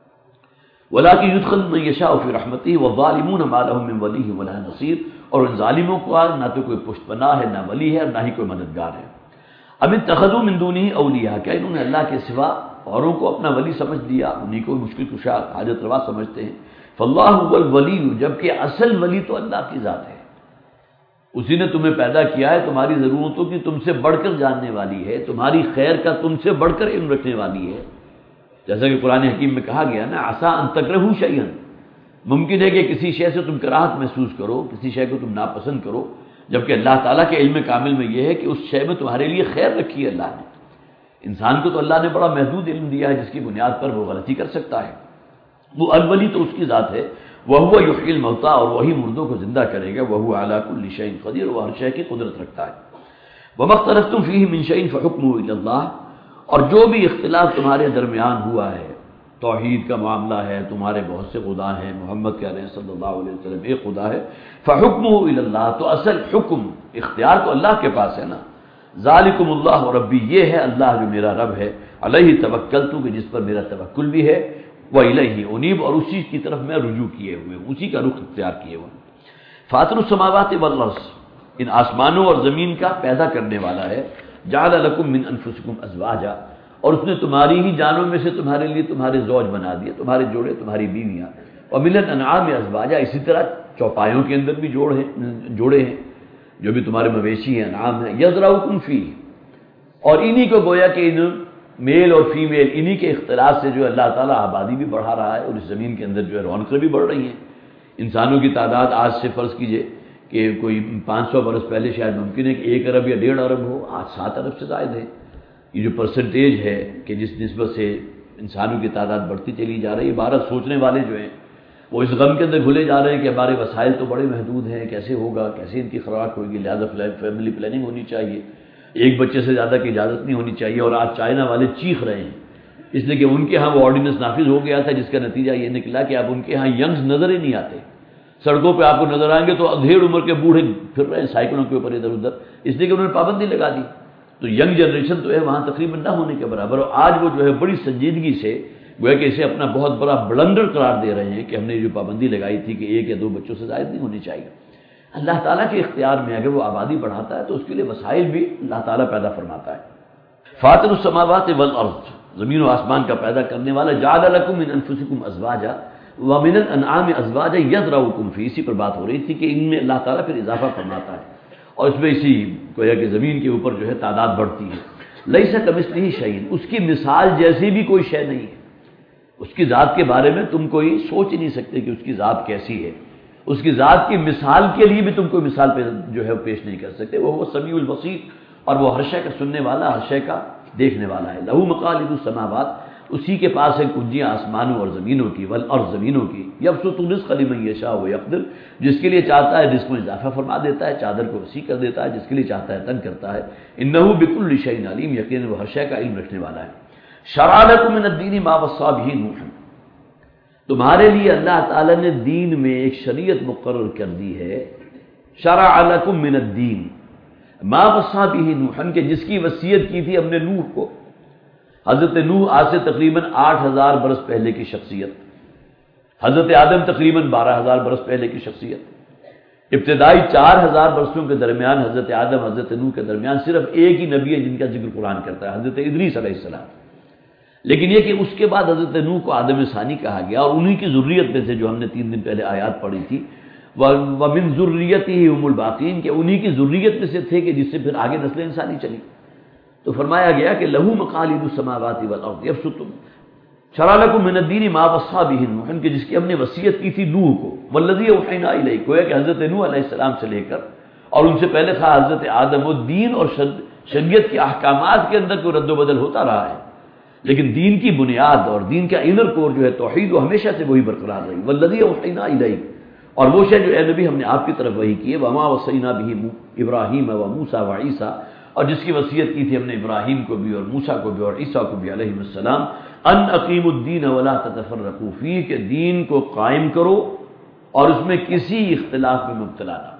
وَلَٰكِن يُدْخِلُ مَن يَشَاءُ فِي رَحْمَتِهِ وَالظَّالِمُونَ مَا لَهُم مِّن وَلِيٍّ وَلَا نَصِيرٍ، اور ان ظالموں کو نہ تو کوئی پشت پناہ ہے، نہ ولی ہے، نہ ہی کوئی مددگار ہے۔ اب اتخذوا من دونہ اولیاء، کیا انہوں نے اللہ کے سوا اوروں کو اپنا ولی سمجھ لیا، انہیں کو مشکل کشا حاجت روا سمجھتے ہیں۔ فاللہ هو الولی، جبکہ اصل ولی تو اللہ کی ذات ہے۔ اسی نے تمہیں پیدا کیا ہے، تمہاری ضرورتوں کی تم سے بڑھ کر جاننے والی ہے، تمہاری خیر کا تم سے بڑھ کر علم رکھنے والی ہے۔ جیسا کہ قرآن حکیم میں کہا گیا نا، عسیٰ ان تکرہوا شیئا، ممکن ہے کہ کسی شے سے تم کراہت محسوس کرو، کسی شے کو تم ناپسند کرو، جبکہ اللہ تعالیٰ کے علم کامل میں یہ ہے کہ اس شے میں تمہارے لیے خیر رکھی ہے اللہ نے۔ انسان کو تو اللہ نے بڑا محدود علم دیا ہے جس کی بنیاد پر وہ غلطی کر سکتا ہے۔ وہ الولی تو اس کی ذات ہے، وَهُوَ يُحْيِي الْمَوْتَىٰ، اور وہی مردوں کو زندہ کرے گا، وَهُوَ عَلَىٰ كُلِّ شَيْءٍ قَدِيرٌ، وہ ہر شے کی قدرت رکھتا ہے۔ وَمَا اخْتَلَفْتُمْ فِيهِ مِنْ شَيْءٍ فَحُكْمُهُ إِلَى اللَّهِ، اور جو بھی اختلاف تمہارے درمیان ہوا ہے، توحید کا معاملہ ہے، تمہارے بہت سے خدا ہیں، محمد کہہ رہے ہیں صلی اللہ علیہ وسلم ایک خدا ہے، فَحُكْمُهُ إِلَى اللَّهِ، تو اصل حکم اختیار تو اللہ کے پاس ہے نا۔ ذَلِكُمُ اللَّهُ رَبِّي، یہ ہے اللہ جو میرا رب ہے، علیہ توکلت، کہ جس پر میرا توکل بھی ہے، وَإِلَيْهِ أُنِيبُ، اور اسی کی طرف میں رجوع کیے ہوئے ہوں، اسی کا رخ اختیار کیے ہوئے ہوں۔ فاطر السماوات والارض، ان آسمانوں اور زمین کا پیدا کرنے والا ہے۔ جعل لکم من انفسکم ازواجا، اور اس نے تمہاری ہی جانوں میں سے تمہارے لیے تمہارے زوج بنا دیے، تمہارے جوڑے، تمہاری بیویاں۔ ومن الانعام ازواجا، اسی طرح چوپایوں کے اندر بھی جوڑ ہیں، جوڑے ہیں، جو بھی تمہارے مویشی ہیں، انعام ہیں۔ یذرؤکم فیہ، اور انہی کو گویا کہ ان میل اور فیمیل انہی کے اختلاط سے جو اللہ تعالیٰ آبادی بھی بڑھا رہا ہے، اور اس زمین کے اندر جو ہے رونقیں بھی بڑھ رہی ہیں۔ انسانوں کی تعداد آج سے فرض کیجئے کہ کوئی پانچ سو برس پہلے شاید ممکن ہے کہ ایک ارب یا ڈیڑھ ارب ہو، آج سات ارب سے زائد ہے۔ یہ جو پرسنٹیج ہے کہ جس نسبت سے انسانوں کی تعداد بڑھتی چلی جا رہی ہے، بھارت سوچنے والے جو ہیں وہ اس غم کے اندر گھلے جا رہے ہیں کہ ہمارے وسائل تو بڑے محدود ہیں، کیسے ہوگا، کیسے ان کی خوراک ہوگی، لہذا فیملی پلاننگ ہونی چاہیے، ایک بچے سے زیادہ کی اجازت نہیں ہونی چاہیے۔ اور آج چائنا والے چیخ رہے ہیں اس لیے کہ ان کے ہاں وہ آرڈیننس نافذ ہو گیا تھا، جس کا نتیجہ یہ نکلا کہ اب ان کے ہاں ینگز نظر ہی نہیں آتے۔ سڑکوں پہ آپ کو نظر آئیں گے تو ادھیڑ عمر کے بوڑھے پھر رہے ہیں سائیکلوں کے اوپر ادھر ادھر، اس لیے کہ انہوں نے پابندی لگا دی۔ تو ینگ جنریشن تو ہے وہاں تقریباً نہ ہونے کے برابر، اور آج وہ جو ہے بڑی سنجیدگی سے گویا کہ اسے اپنا بہت بڑا بلنڈر قرار دے رہے ہیں کہ ہم نے جو پابندی لگائی تھی کہ ایک یا دو بچوں سے زائد نہیں ہونی چاہیے۔ اللہ تعالیٰ کے اختیار میں اگر وہ آبادی بڑھاتا ہے تو اس کے لیے وسائل بھی اللہ تعالیٰ پیدا فرماتا ہے۔ فاطر السماوات والارض، زمین و آسمان کا پیدا کرنے والا۔ جعل لکم من انفسکم ازواجا ومن الانعام ازواجا یذرؤکم فیہ، اسی پر بات ہو رہی تھی کہ ان میں اللہ تعالیٰ پھر اضافہ فرماتا ہے، اور اس میں اسی گویا کہ زمین کے اوپر جو ہے تعداد بڑھتی ہے۔ لیس کمثلہ شیء، اس کی مثال جیسی بھی کوئی شے نہیں ہے، اس کی ذات کے بارے میں تم کوئی سوچ ہی نہیں سکتے کہ اس کی ذات کیسی ہے، اس کی ذات کی مثال کے لیے بھی تم کوئی مثال پہ جو ہے پیش نہیں کر سکتے۔ وہ سمیع البصیر، اور وہ ہر شے کا سننے والا، ہر شے کا دیکھنے والا ہے۔ لہو مقالید السماوات، اسی کے پاس ہے کنجیاں آسمانوں اور زمینوں کی، والارض زمینوں کی۔ یبسط الرزق لمن یشاء ویقدر، جس کے لیے چاہتا ہے رزق میں اضافہ فرما دیتا ہے، چادر کو وسیع کر دیتا ہے، جس کے لیے چاہتا ہے تنگ کرتا ہے۔ انہ بکل شیء علیم، یقیناً وہ ہر شے کا علم رکھنے والا ہے۔ شرع لکم من الدین ما وصی بہ نوح، تمہارے لیے اللہ تعالیٰ نے دین میں ایک شریعت مقرر کر دی ہے۔ شرع لکم من الدین ما وصی بہ نوح، کہ جس کی وصیت کی تھی ہم نے نوح کو۔ حضرت نوح آج سے تقریباً آٹھ ہزار برس پہلے کی شخصیت، حضرت آدم تقریباً بارہ ہزار برس پہلے کی شخصیت، ابتدائی چار ہزار برسوں کے درمیان حضرت آدم حضرت نوح کے درمیان صرف ایک ہی نبی ہے جن کا ذکر قرآن کرتا ہے، حضرت ادریس علیہ السلام۔ لیکن یہ کہ اس کے بعد حضرت نوح کو آدم ثانی کہا گیا، اور انہی کی ذریت میں سے جو ہم نے تین دن پہلے آیات پڑھی تھی، وَمِن ذُرِّيَّتِهِ هُمُ الْبَاقِينَ، کہ انہی کی ذریت میں سے تھے کہ جس سے پھر آگے نسل انسانی چلی۔ تو فرمایا گیا کہ لہو مقالید السماوات والارض یبسط، شرع لکم من الدین ما وصی بہ نوح، کہ جس کی ہم نے وصیت کی تھی نوح کو، والذی اوحینا الیک، گویا کہ حضرت نوح علیہ السلام سے لے کر اور ان سے پہلے تھا حضرت آدم، وہ دین اور شریعت کے احکامات کے اندر کوئی رد و بدل ہوتا رہا ہے، لیکن دین کی بنیاد اور دین کا انر کور جو ہے توحید، وہ ہمیشہ سے وہی برقرار رہی۔ والذی اوحینا الیک، اور وہ شے جو اے نبی ہم نے آپ کی طرف وحی کی ہے، وما وصینا بہ ابراہیم و موسیٰ و عیسیٰ، اور جس کی وصیت کی تھی ہم نے ابراہیم کو بھی اور موسیٰ کو بھی اور عیسیٰ کو بھی علیہ السلام، ان اقیموا الدین ولا تتفرقوا فیہ، کہ دین کو قائم کرو اور اس میں کسی اختلاف میں مبتلا نہ۔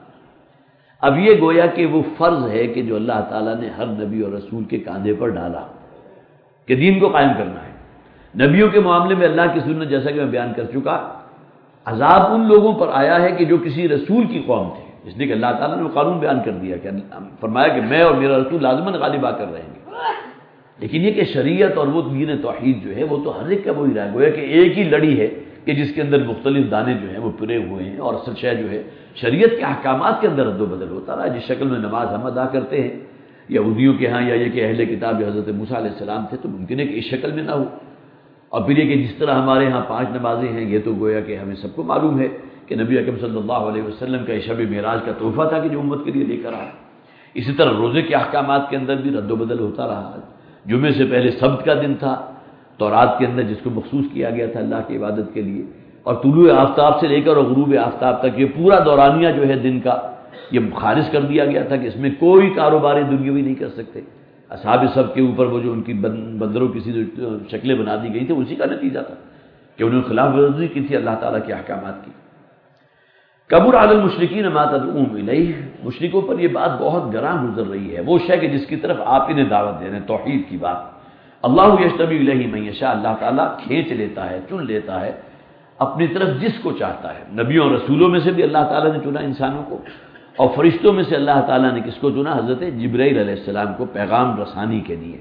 اب یہ گویا کہ وہ فرض ہے کہ جو اللہ تعالیٰ نے ہر نبی اور رسول کے کاندھے پر ڈالا کہ دین کو قائم کرنا ہے۔ نبیوں کے معاملے میں اللہ کی سنت، جیسا کہ میں بیان کر چکا، عذاب ان لوگوں پر آیا ہے کہ جو کسی رسول کی قوم تھے، اس لیے کہ اللہ تعالیٰ نے وہ قانون بیان کر دیا کہ فرمایا کہ میں اور میرا رسول لازماً غالب آ کر رہیں گے۔ لیکن یہ کہ شریعت اور وہ دین توحید جو ہے وہ تو ہر ایک کا وہی رہا ہے، گویا کہ ایک ہی لڑی ہے کہ جس کے اندر مختلف دانے جو ہیں وہ پرے ہوئے ہیں، اور اصل شے جو ہے شریعت کے احکامات کے اندر رد و بدل ہوتا رہا. جس شکل میں نماز ہم ادا کرتے ہیں یہودیوں کے ہاں، یا یہ کہ اہل کتاب جو حضرت موسیٰ علیہ السلام تھے، تو ممکن ہے کہ اس شکل میں نہ ہو. اور پھر یہ کہ جس طرح ہمارے ہاں پانچ نمازیں ہیں، یہ تو گویا کہ ہمیں سب کو معلوم ہے کہ نبی اکرم صلی اللہ علیہ وسلم کا شب معراج کا تحفہ تھا کہ جو امت کے لیے لے کر آیا. اسی طرح روزے کے احکامات کے اندر بھی رد و بدل ہوتا رہا. جمعے سے پہلے سبت کا دن تھا تورات کے اندر، جس کو مخصوص کیا گیا تھا اللہ کی عبادت کے لیے، اور طلوع آفتاب سے لے کر اور غروب آفتاب تک یہ پورا دورانیہ جو ہے دن کا یہ خارج کر دیا گیا تھا کہ اس میں کوئی کاروبار دنیاوی نہیں کر سکتے. اصحاب سب کے اوپر وہ جو ان کی بندروں کی سی شکلیں بنا دی گئی تھی، اسی کا نتیجہ تھا کہ انہوں نے خلاف ورزی کی تھی اللہ تعالیٰ کے احکامات کی. کبر علی المشرکین ما تدعوہم الیہ، مشرکوں پر یہ بات بہت گراں گزر رہی ہے. وہ شے کہ جس کی طرف آپ انہیں دعوت دے رہے ہیں، توحید کی بات. اللہ یجتبی الیہ من یشاء، اللہ تعالیٰ کھینچ لیتا ہے، چن لیتا ہے اپنی طرف جس کو چاہتا ہے. نبیوں اور رسولوں میں سے بھی اللہ تعالیٰ نے چنا انسانوں کو، اور فرشتوں میں سے اللہ تعالیٰ نے کس کو چنا؟ حضرت جبرائیل علیہ السلام کو پیغام رسانی کے لیے.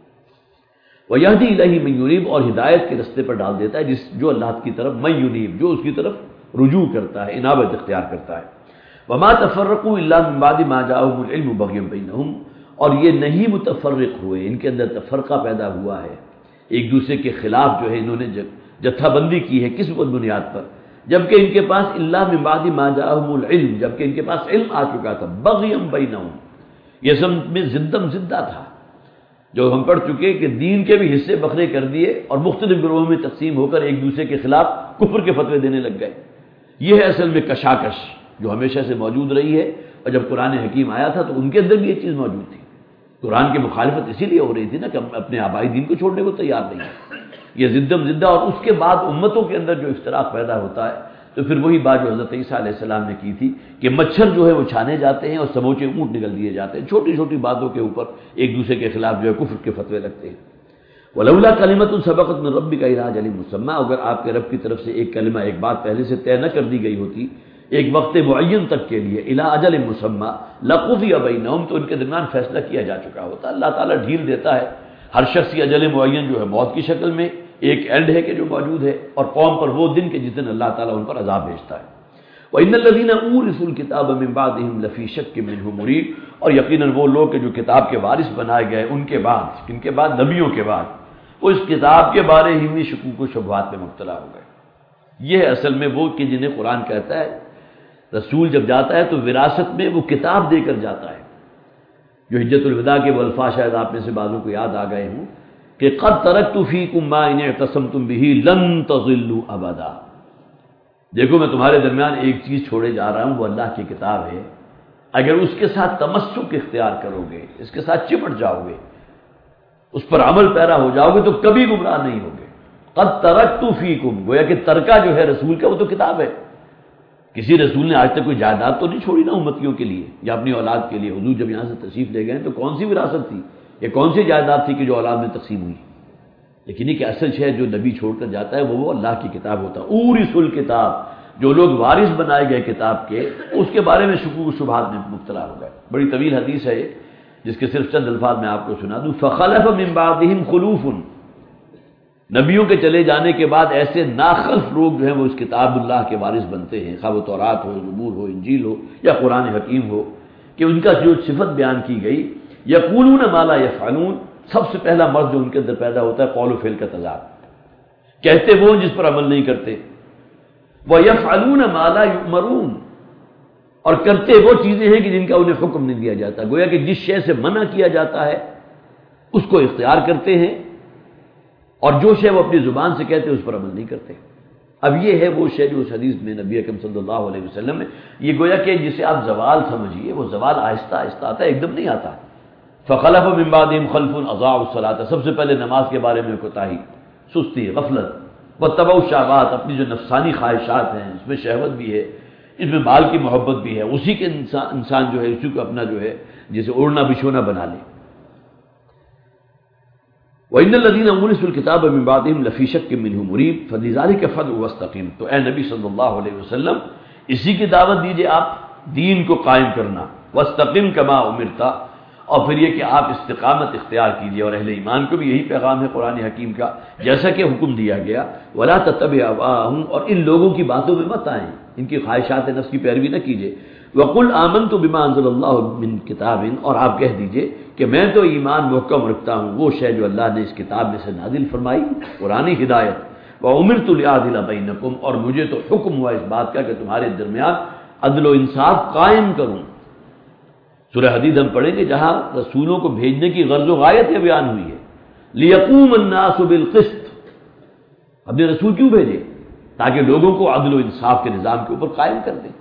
وَيَهْدِي إِلَيْهِ مَن يُنِيبُ، اور ہدایت کے رستے پر ڈال دیتا ہے جس جو اللہ کی طرف من يُنِيب، جو اس کی طرف رجوع کرتا ہے، انابت اختیار کرتا ہے. وَمَا تَفَرَّقُوا إِلَّا مِن بَعْدِ مَا جَاءَهُمُ الْعِلْمُ بَغْيًا بَيْنَهُمْ، اور یہ نہیں متفرق ہوئے، ان کے اندر تفرقہ پیدا ہوا ہے، ایک دوسرے کے خلاف جو ہے انہوں نے جتھا بندی کی ہے. کس بنیاد پر؟ جبکہ ان کے پاس الا من بعد ما جاءهم العلم، جبکہ ان کے پاس علم آ چکا تھا. بغیم بینہم، یہ سب میں زدم زدہ تھا، جو ہم پڑھ چکے کہ دین کے بھی حصے بکھرے کر دیے اور مختلف گروہوں میں تقسیم ہو کر ایک دوسرے کے خلاف کفر کے فتوے دینے لگ گئے. یہ ہے اصل میں کشاکش جو ہمیشہ سے موجود رہی ہے، اور جب قرآن حکیم آیا تھا تو ان کے اندر بھی یہ چیز موجود تھی. قرآن کی مخالفت اسی لیے ہو رہی تھی نا کہ ہم اپنے آبائی دین کو چھوڑنے کو تیار نہیں ہیں. یہ زدم زدہ، اور اس کے بعد امتوں کے اندر جو اختلاف پیدا ہوتا ہے تو پھر وہی بات جو حضرت عیسیٰ علیہ السلام نے کی تھی کہ مچھر جو ہے وہ چھانے جاتے ہیں اور سموچے اونٹ نکل دیے جاتے ہیں. چھوٹی چھوٹی باتوں کے اوپر ایک دوسرے کے خلاف جو ہے کفر کے فتوے لگتے ہیں. ولولا کلمۃ سبقت من ربک الی اجل مسمى، اگر آپ کے رب کی طرف سے ایک کلمہ، ایک بات پہلے سے طے نہ کر دی گئی ہوتی ایک وقت معین تک کے لیے، الی اجل مسمى لقضی بینہم، تو ان کے درمیان فیصلہ کیا جا چکا ہوتا. اللہ تعالیٰ ڈھیل دیتا ہے ہر شخص کی اجل معین جو ہے موت کی شکل میں ایک اینڈ ہے کہ جو موجود ہے، اور قوم پر وہ دن کہ جس دن اللہ تعالیٰ ان پر عذاب بھیجتا ہے. وَإِنَّ الَّذِينَ أُورِثُوا الْكِتَابَ مِن بَعْدِهِمْ لَفِي شَكٍّ مِّنْهُ مُرِيبٍ، اور یقیناً وہ لوگ کہ جو کتاب کے وارث بنائے گئے ان کے بعد، ان کے بعد نبیوں کے بعد، وہ اس کتاب کے بارے ہی میں شکوک و شبہات میں مبتلا ہو گئے. یہ ہے اصل میں وہ کہ جنہیں قرآن کہتا ہے رسول جب جاتا ہے تو وراثت میں وہ کتاب دے کر جاتا ہے. جو حجت الوداع کے وہ الفاظ شاید آپ میں سے بعضوں کو یاد آ گئے ہوں کہ قد ترکت فیکم ما ان اعتصمتم به لن تضلوا ابدا. دیکھو میں تمہارے درمیان ایک چیز چھوڑے جا رہا ہوں، وہ اللہ کی کتاب ہے. اگر اس کے ساتھ تمسک اختیار کرو گے، اس کے ساتھ چپٹ جاؤ گے، اس پر عمل پیرا ہو جاؤ گے تو کبھی گمراہ نہیں ہوگے. قد ترکت فیکم، گویا کہ ترکہ جو ہے رسول کا وہ تو کتاب ہے. کسی رسول نے آج تک کوئی جائیداد تو نہیں چھوڑی نا امتیوں کے لیے یا اپنی اولاد کے لیے. حضور جب یہاں سے تشریف لے گئے تو کون سی وراثت تھی، یہ کون سی جائیداد تھی کہ جو اولاد میں تقسیم ہوئی؟ لیکن یہ کہ اصل شے جو نبی چھوڑ کر جاتا ہے وہ وہ اللہ کی کتاب ہوتا ہے. اورث الکتاب، جو لوگ وارث بنائے گئے کتاب کے، اس کے بارے میں شکوک و شبہات میں مبتلا ہو گئے. بڑی طویل حدیث ہے یہ، جس کے صرف چند الفاظ میں آپ کو سنا دوں. فخلف من بعدہم خلوف، نبیوں کے چلے جانے کے بعد ایسے ناخلف لوگ جو ہیں وہ اس کتاب اللہ کے وارث بنتے ہیں، خواہ وہ تورات ہو، زبور ہو، انجیل ہو یا قرآن حکیم ہو، کہ ان کا جو صفت بیان کی گئی، یقولون ما لا یفعلون، سب سے پہلا مرض جو ان کے اندر پیدا ہوتا ہے قول و فعل کا تضاد. کہتے وہ جس پر عمل نہیں کرتے. وَيَفْعَلُونَ مَا لَا يُؤْمَرُونَ، اور کرتے وہ چیزیں ہیں کہ جن کا انہیں حکم نہیں دیا جاتا. گویا کہ جس شے سے منع کیا جاتا ہے اس کو اختیار کرتے ہیں، اور جو شے وہ اپنی زبان سے کہتے ہیں اس پر عمل نہیں کرتے. اب یہ ہے وہ شے جو اس حدیث میں نبی اکرم صلی اللہ علیہ وسلم میں، یہ گویا کہ جسے آپ زوال سمجھیے، وہ زوال آہستہ آہستہ آتا ہے، ایک دم نہیں آتا. فخلف من بعدہم خلف اضاعوا الصلاۃ، سب سے پہلے نماز کے بارے میں کوتاہی، سستی، غفلت. واتبعوا الشہوات، اپنی جو نفسانی خواہشات ہیں، اس میں شہوت بھی ہے، اس میں مال کی محبت بھی ہے، اسی کے انسان انسان جو ہے اسی کو اپنا جو ہے جسے اوڑھنا بچھونا بنا لے. وَإِنَّ الَّذِينَ أُورِثُوا الْكِتَابَ مِن بَعْدِهِمْ لَفِي شَكٍّ مِّنْهُ مُرِيبٍ فَلِذَلِكَ فَادْعُ وَاسْتَقِمْ. تو اے نبی صلی اللہ علیہ وسلم اسی کی دعوت دیجئے آپ، دین کو قائم کرنا. وَاسْتَقِمْ كَمَا أُمِرْتَ، اور پھر یہ کہ آپ استقامت اختیار کیجیے، اور اہل ایمان کو بھی یہی پیغام ہے قرآن حکیم کا، جیسا کہ حکم دیا گیا ولا تتبع اهواءهم، اور ان لوگوں کی باتوں میں مت آئیں، ان کی خواہشات نفس کی پیروی نہ کیجیے۔ وقل آمنت بما انزل اللہ من کتاب، اور آپ کہہ دیجئے کہ میں تو ایمان محکم رکھتا ہوں وہ شے جو اللہ نے اس کتاب میں سے نازل فرمائی، قرآنی ہدایت۔ وامرت لأعدل بینکم، اور مجھے تو حکم ہوا اس بات کا کہ تمہارے درمیان عدل و انصاف قائم کروں۔ سورہ حدید ہم پڑھیں گے جہاں رسولوں کو بھیجنے کی غرض و غایت یہ بیان ہوئی ہے، لیقوم الناس بالقسط، ہم نے رسول کیوں بھیجے؟ تاکہ لوگوں کو عدل و انصاف کے نظام کے اوپر قائم کر دیں۔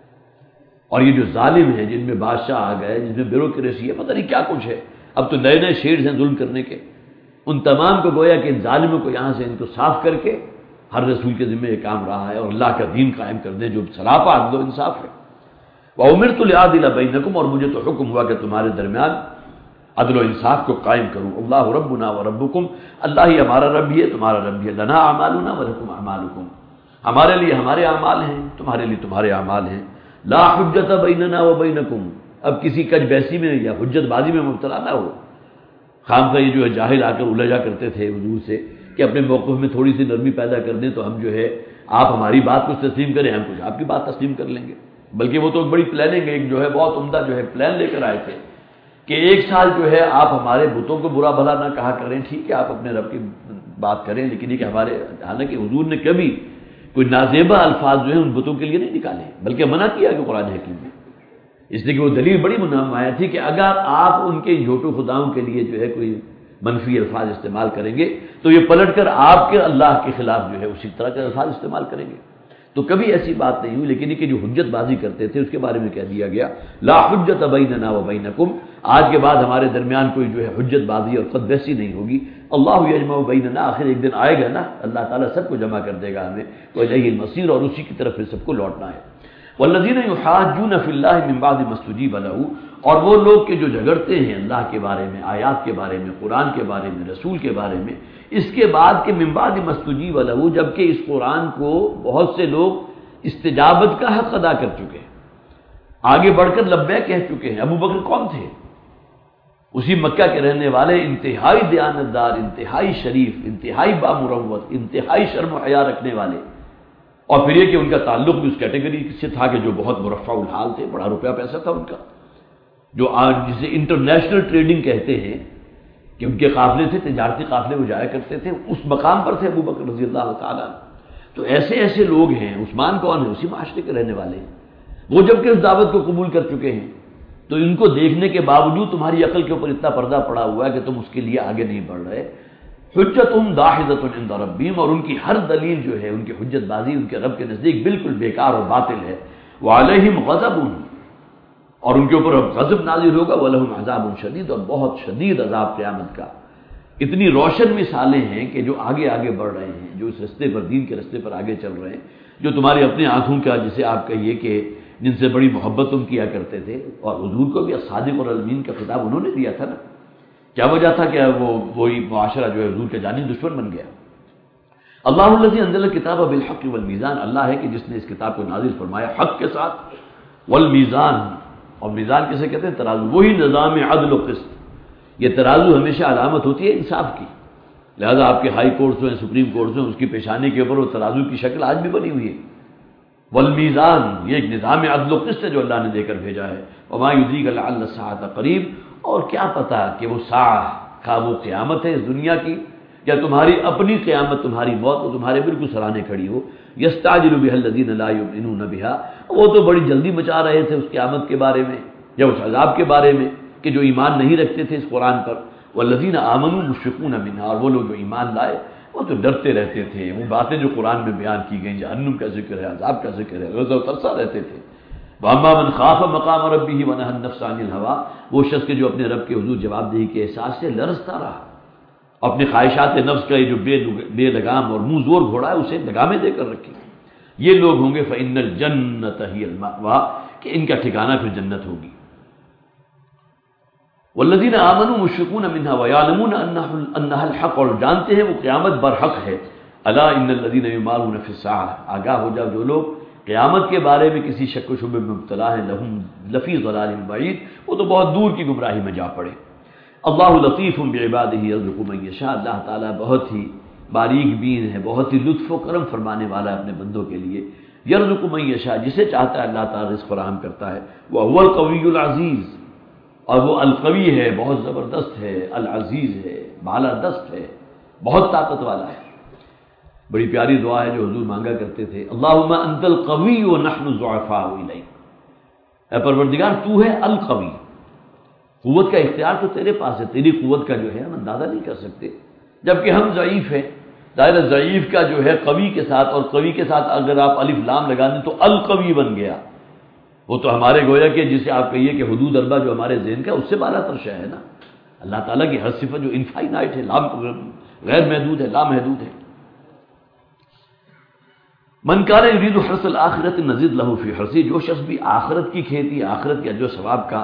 اور یہ جو ظالم ہیں جن میں بادشاہ آ گئے، جن میں بیوروکریسی ہے، پتہ نہیں کیا کچھ ہے، اب تو نئے نئے شیڈز ہیں ظلم کرنے کے، ان تمام کو گویا کہ ان ظالموں کو یہاں سے ان کو صاف کر کے ہر رسول کے ذمہ یہ کام رہا ہے، اور اللہ کا دین قائم کر دیں جو سراپا عدل و انصاف ہے۔ وَأُمِرْتُ لِأَعْدِلَ بَيْنَكُمْ، اور مجھے تو حکم ہوا کہ تمہارے درمیان عدل و انصاف کو قائم کروں۔ اللہ ربنا وربکم، اللہ ہی ہمارا رب بھی ہے تمہارا رب بھی ہے۔ لنا اعمالنا ولکم اعمالکم، ہمارے لیے ہمارے اعمال ہیں، تمہارے لیے تمہارے اعمال ہیں۔ لا حجت بیننا وبینکم، اب کسی کج بیسی میں یا حجت بازی میں مبتلا نہ ہو۔ خام کا یہ جو ہے جاہل آ کر الجھا کرتے تھے حضور سے کہ اپنے موقف میں تھوڑی سی نرمی پیدا کر دیں تو ہم جو ہے آپ ہماری بات کچھ تسلیم کریں، ہم کچھ آپ کی بات تسلیم کر لیں گے۔ بلکہ وہ تو ایک بڑی پلاننگ ایک جو ہے بہت عمدہ جو ہے پلان لے کر آئے تھے کہ ایک سال جو ہے آپ ہمارے بتوں کو برا بھلا نہ کہا کریں، ٹھیک ہے آپ اپنے رب کی بات کریں، لیکن یہ کہ ہمارے، حالانکہ حضور نے کبھی کوئی نازیبہ الفاظ جو ہیں ان بتوں کے لیے نہیں نکالے، بلکہ منع کیا کہ قرآن حکیم میں، اس لیے کہ وہ دلیل بڑی منمایہ تھی کہ اگر آپ ان کے جھوٹو خداؤں کے لیے جو ہے کوئی منفی الفاظ استعمال کریں گے تو یہ پلٹ کر آپ کے اللہ کے خلاف جو ہے اسی طرح کے الفاظ استعمال کریں گے۔ تو کبھی ایسی بات نہیں ہوئی، لیکن یہ کہ جو حجت بازی کرتے تھے اس کے بارے میں کہہ دیا گیا لا حجت بیننا وبینکم، آج کے بعد ہمارے درمیان کوئی جو ہے حجت بازی اور خود بحثی نہیں ہوگی۔ اللہ یجمع بیننا، آخر ایک دن آئے گا نا اللہ تعالیٰ سب کو جمع کر دے گا ہمیں، وإلیہ المصیر، اور اسی کی طرف پھر سب کو لوٹنا ہے۔ والذین یحاجون فی اللہ من بعد ما استجیب لہ، اور وہ لوگ کہ جو جھگڑتے ہیں اللہ کے بارے میں، آیات کے بارے میں، قرآن کے بارے میں، رسول کے بارے میں، اس کے بعد کہ من بعد ما استجیب لہ، جبکہ اس قرآن کو بہت سے لوگ استجابت کا حق ادا کر چکے ہیں، آگے بڑھ کر لبیک کہہ چکے ہیں۔ ابو بکر کون تھے؟ اسی مکہ کے رہنے والے، انتہائی دیانتدار، انتہائی شریف، انتہائی بامروت، انتہائی شرم و حیا رکھنے والے، اور پھر یہ کہ ان کا تعلق بھی اس کیٹیگری سے تھا کہ جو بہت مرفع الحال تھے، بڑا روپیہ پیسہ تھا ان کا، جو آج جسے انٹرنیشنل ٹریڈنگ کہتے ہیں کہ ان کے قافلے تھے، تجارتی قافلے وہ جایا کرتے تھے، اس مقام پر تھے ابو بکر رضی اللہ تعالیٰ۔ تو ایسے ایسے لوگ ہیں، عثمان کون ہے؟ اسی معاشرے کے رہنے والے ہیں، وہ جب کہ اس دعوت کو قبول کر چکے ہیں، تو ان کو دیکھنے کے باوجود تمہاری عقل کے اوپر اتنا پردہ پڑا ہوا ہے کہ تم اس کے لیے آگے نہیں بڑھ رہے۔ حجتہم داحضۃ عند ربہم، اور ان کی ہر دلیل جو ہے، ان کی حجت بازی ان کے رب کے نزدیک بالکل بیکار اور باطل ہے۔ وعلیہم غضب، اور ان کے اوپر غضب نازل ہوگا، ولہم عذاب شدید، اور بہت شدید عذاب قیامت کا۔ اتنی روشن مثالیں ہیں کہ جو آگے آگے بڑھ رہے ہیں، جو اس رستے پر، دین کے رستے پر آگے چل رہے ہیں، جو تمہاری اپنی آنکھوں کا، جسے آپ کہیے کہ جن سے بڑی محبت تم کیا کرتے تھے، اور حضور کو بھی الصادق اور الامین کا خطاب انہوں نے دیا تھا نا، کیا وجہ تھا کہ وہ وہی معاشرہ جو ہے حضور کے جانی دشمن بن گیا؟ اللہ الذی انزل الکتاب بالحق والمیزان، اللہ ہے کہ جس نے اس کتاب کو نازل فرمایا حق کے ساتھ، والمیزان، اور میزان کسے کہتے ہیں؟ ترازو، وہی نظام عدل و قسط۔ یہ ترازو ہمیشہ علامت ہوتی ہے انصاف کی، لہذا آپ کے ہائی کورٹس ہیں، سپریم کورٹس ہیں، اس کی پیشانی کے اوپر وہ ترازو کی شکل آج بھی بنی ہوئی ہے۔ والمیزان، یہ ایک نظام عدل و قسط ہے جو اللہ نے دے کر بھیجا ہے۔ وما یدریک لعل الساعۃ قریب، اور کیا پتا کہ وہ ساعہ کا وہ قیامت ہے اس دنیا کی، یا تمہاری اپنی قیامت، تمہاری موت وہ تمہارے بالکل سرانے کھڑی ہو۔ یستعجل بها الذین لا یؤمنون بها، وہ تو بڑی جلدی مچا رہے تھے اس قیامت کے بارے میں یا اس عذاب کے بارے میں کہ جو ایمان نہیں رکھتے تھے اس قرآن پر۔ والذین آمنوا مشفقون منها، اور وہ لوگ جو ایمان لائے وہ تو ڈرتے رہتے تھے، وہ باتیں جو قرآن میں بیان کی گئیں، جہنم کا ذکر ہے، عذاب کا ذکر ہے، غضب و ترسا رہتے تھے۔ وَأَمَّا مَنْ خَافَ مَقَامَ رَبِّهِ وَنَهَى النَّفْسَ عَنِ الْهَوَىٰ، وہ شخص کے جو اپنے رب کے حضور جواب دہی کے احساس سے لرزتا رہا، اپنے خواہشات نفس کا یہ جو بے بے لگام اور منہ زور گھوڑا ہے اسے لگامیں دے کر رکھی، یہ لوگ ہوں گے فَإِنَّ الْجَنَّةَ هِيَ الْمَأْوَىٰ، کہ ان کا ٹھکانہ پھر جنت ہوگی۔ والذین آمنوا مشفقون منها ويعلمون انها الحق، اور جانتے ہیں وہ قیامت برحق ہے۔ الا ان الذین یمارون فی الساعۃ، آگاہ ہو جاؤ جو لوگ قیامت کے بارے میں کسی شک و شبے میں مبتلا ہے لہم لفی ضلال بعید، وہ تو بہت دور کی گمراہی میں جا پڑے۔ اللہ لطیف بعبادہ یرزق من یشاء، اللہ تعالیٰ بہت ہی باریک بین ہے، بہت ہی لطف و کرم فرمانے والا ہے اپنے بندوں کے لیے۔ یرزق من یشاء، جسے چاہتا ہے اللہ تعالیٰ رزق فراہم کرتا ہے۔ وہو القوی العزیز، اور وہ القوی ہے، بہت زبردست ہے، العزیز ہے، بالا دست ہے، بہت طاقت والا ہے۔ بڑی پیاری دعا ہے جو حضور مانگا کرتے تھے، اللہم انت القوی ونحن الضعفاء الیک، اے پروردگار تو ہے القوی، قوت کا اختیار تو تیرے پاس ہے، تیری قوت کا جو ہے ہم اندازہ نہیں کر سکتے، جبکہ ہم ضعیف ہیں۔ دائرہ ضعیف کا جو ہے قوی کے ساتھ، اور قوی کے ساتھ اگر آپ الف لام لگا دیں تو القوی بن گیا، وہ تو ہمارے گویا کہ جسے آپ کہیے کہ حدود اربع جو ہمارے ذہن کا اس سے بالا تر شے ہے نا۔ اللہ تعالیٰ کی ہر صفت جو انفائنائٹ ہے، لام غیر محدود ہے، لامحدود ہے۔ من کان یرید حرث الآخرۃ نزد لہ فی حرثہ، جو شخص بھی آخرت کی کھیتی، آخرت کے اجر و ثواب کا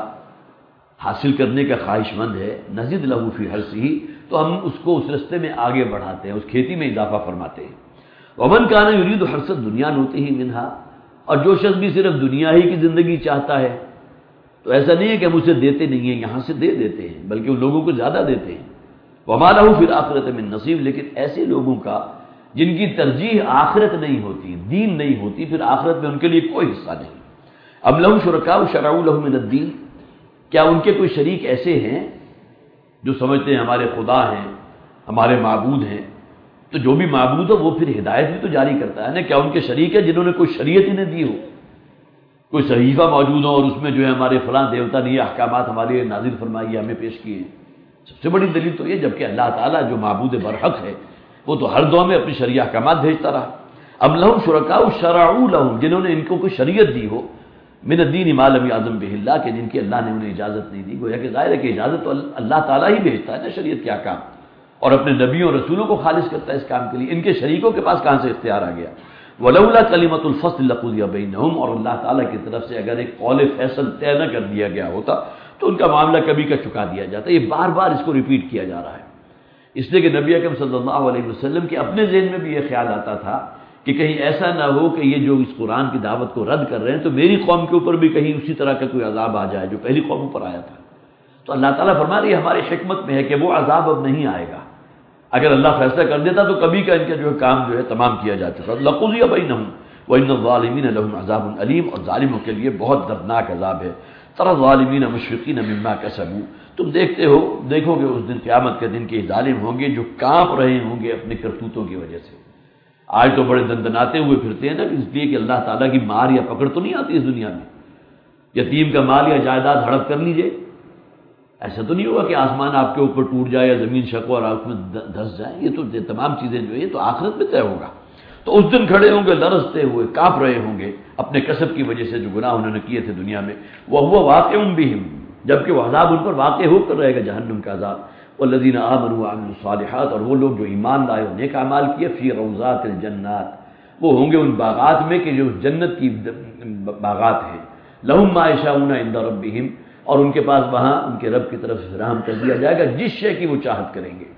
حاصل کرنے کا خواہش مند ہے، نزد لہ فی حرثہ، تو ہم اس کو اس رستے میں آگے بڑھاتے ہیں، اس کھیتی میں اضافہ فرماتے ہیں۔ ومن کان یرید حرث الدنیا نؤتہ منہا، اور جو شخص بھی صرف دنیا ہی کی زندگی چاہتا ہے، تو ایسا نہیں ہے کہ ہم اسے دیتے نہیں ہیں، یہاں سے دے دیتے ہیں، بلکہ ان لوگوں کو زیادہ دیتے ہیں۔ وما لہ فی الآخرۃ من نصیب، لیکن ایسے لوگوں کا جن کی ترجیح آخرت نہیں ہوتی، دین نہیں ہوتی، پھر آخرت میں ان کے لیے کوئی حصہ نہیں۔ ام لہم شرکاء شرعوا لہم من الدین، کیا ان کے کوئی شریک ایسے ہیں جو سمجھتے ہیں ہمارے خدا ہیں، ہمارے معبود ہیں، تو جو بھی معبود ہو وہ پھر ہدایت بھی تو جاری کرتا ہے نا، کیا ان کے شریک ہے جنہوں نے کوئی شریعت ہی نہیں دی ہو، کوئی صحیفہ موجود ہو اور اس میں جو ہے ہمارے فلاں دیوتا نے یہ احکامات ہمارے لیے نازل فرمائی، ہمیں پیش کیے ہیں۔ سب سے بڑی دلیل تو یہ، جبکہ اللہ تعالیٰ جو معبود برحق ہے وہ تو ہر دور میں اپنی شرعی احکامات بھیجتا رہا۔ اب لہم شرکاء شرعوا لہم، جنہوں نے ان کو کوئی شریعت دی ہو، من الدین ما لم یعظم بہ اللہ، کہ جن کی اللہ نے انہیں اجازت نہیں دی، گویا کہ ظاہر ہے کہ اجازت تو اللہ تعالیٰ ہی بھیجتا ہے نا شریعت کے احکام، اور اپنے نبیوں اور رسولوں کو خالص کرتا ہے اس کام کے لیے، ان کے شریکوں کے پاس کہاں سے اختیار آ گیا؟ ولولا کلمۃ الفصل لقضی بینہم، اور اللہ تعالیٰ کی طرف سے اگر ایک قول فیصل طے نہ کر دیا گیا ہوتا تو ان کا معاملہ کبھی کا چکا دیا جاتا۔ یہ بار بار اس کو ریپیٹ کیا جا رہا ہے، اس لیے کہ نبی اکرم صلی اللہ علیہ وسلم کے اپنے ذہن میں بھی یہ خیال آتا تھا کہ کہیں ایسا نہ ہو کہ یہ جو اس قرآن کی دعوت کو رد کر رہے ہیں تو میری قوم کے اوپر بھی کہیں اسی طرح کا کوئی عذاب آ جائے جو پہلی قوموں پر آیا تھا۔ تو اللہ تعالیٰ فرما رہی ہے ہماری حکمت میں ہے کہ وہ عذاب اب نہیں آئے گا، اگر اللہ فیصلہ کر دیتا تو کبھی کا ان کا جو ہے کام جو ہے تمام کیا جا چکا۔ لقضی بینہم وان الظالمین لهم عذاب علیم، اور ظالموں کے لیے بہت دردناک عذاب ہے۔ ترى الظالمین مشفقین مما کسبوا، تم دیکھتے ہو دیکھو گے اس دن قیامت کے دن کے ظالم ہوں گے جو کانپ رہے ہوں گے اپنے کرتوتوں کی وجہ سے۔ آج تو بڑے دندناتے ہوئے پھرتے ہیں نا، اس لیے کہ اللہ تعالیٰ کی مار یا پکڑ تو نہیں آتی اس دنیا میں، یتیم کا مال یا جائیداد ہڑپ کر لیجئے، ایسا تو نہیں ہوگا کہ آسمان آپ کے اوپر ٹوٹ جائے یا زمین شک اور آپ میں دھس جائے، یہ تو تمام چیزیں جو ہے یہ تو آخرت میں طے ہوگا۔ تو اس دن کھڑے ہوں گے لرزتے ہوئے، کانپ رہے ہوں گے اپنے کسب کی وجہ سے جو گناہ انہوں نے کیے تھے دنیا میں، وَهُوَ وَاقِعٌ بِهِمْ، جبکہ وہ عذاب ان پر واقع ہو کر رہے گا، جہنم کا عذاب۔ والذین آمنوا وعملوا الصالحات، اور وہ لوگ جو ایمان لائے اور نیک اعمال کیے، فی روضات الجنات، وہ ہوں گے ان باغات میں کہ جو جنت کی باغات ہیں، لہم ما یشاؤون عند ربہم، اور ان کے پاس وہاں ان کے رب کی طرف سے فراہم کر دیا جائے گا جس شے کی وہ چاہت کریں گے۔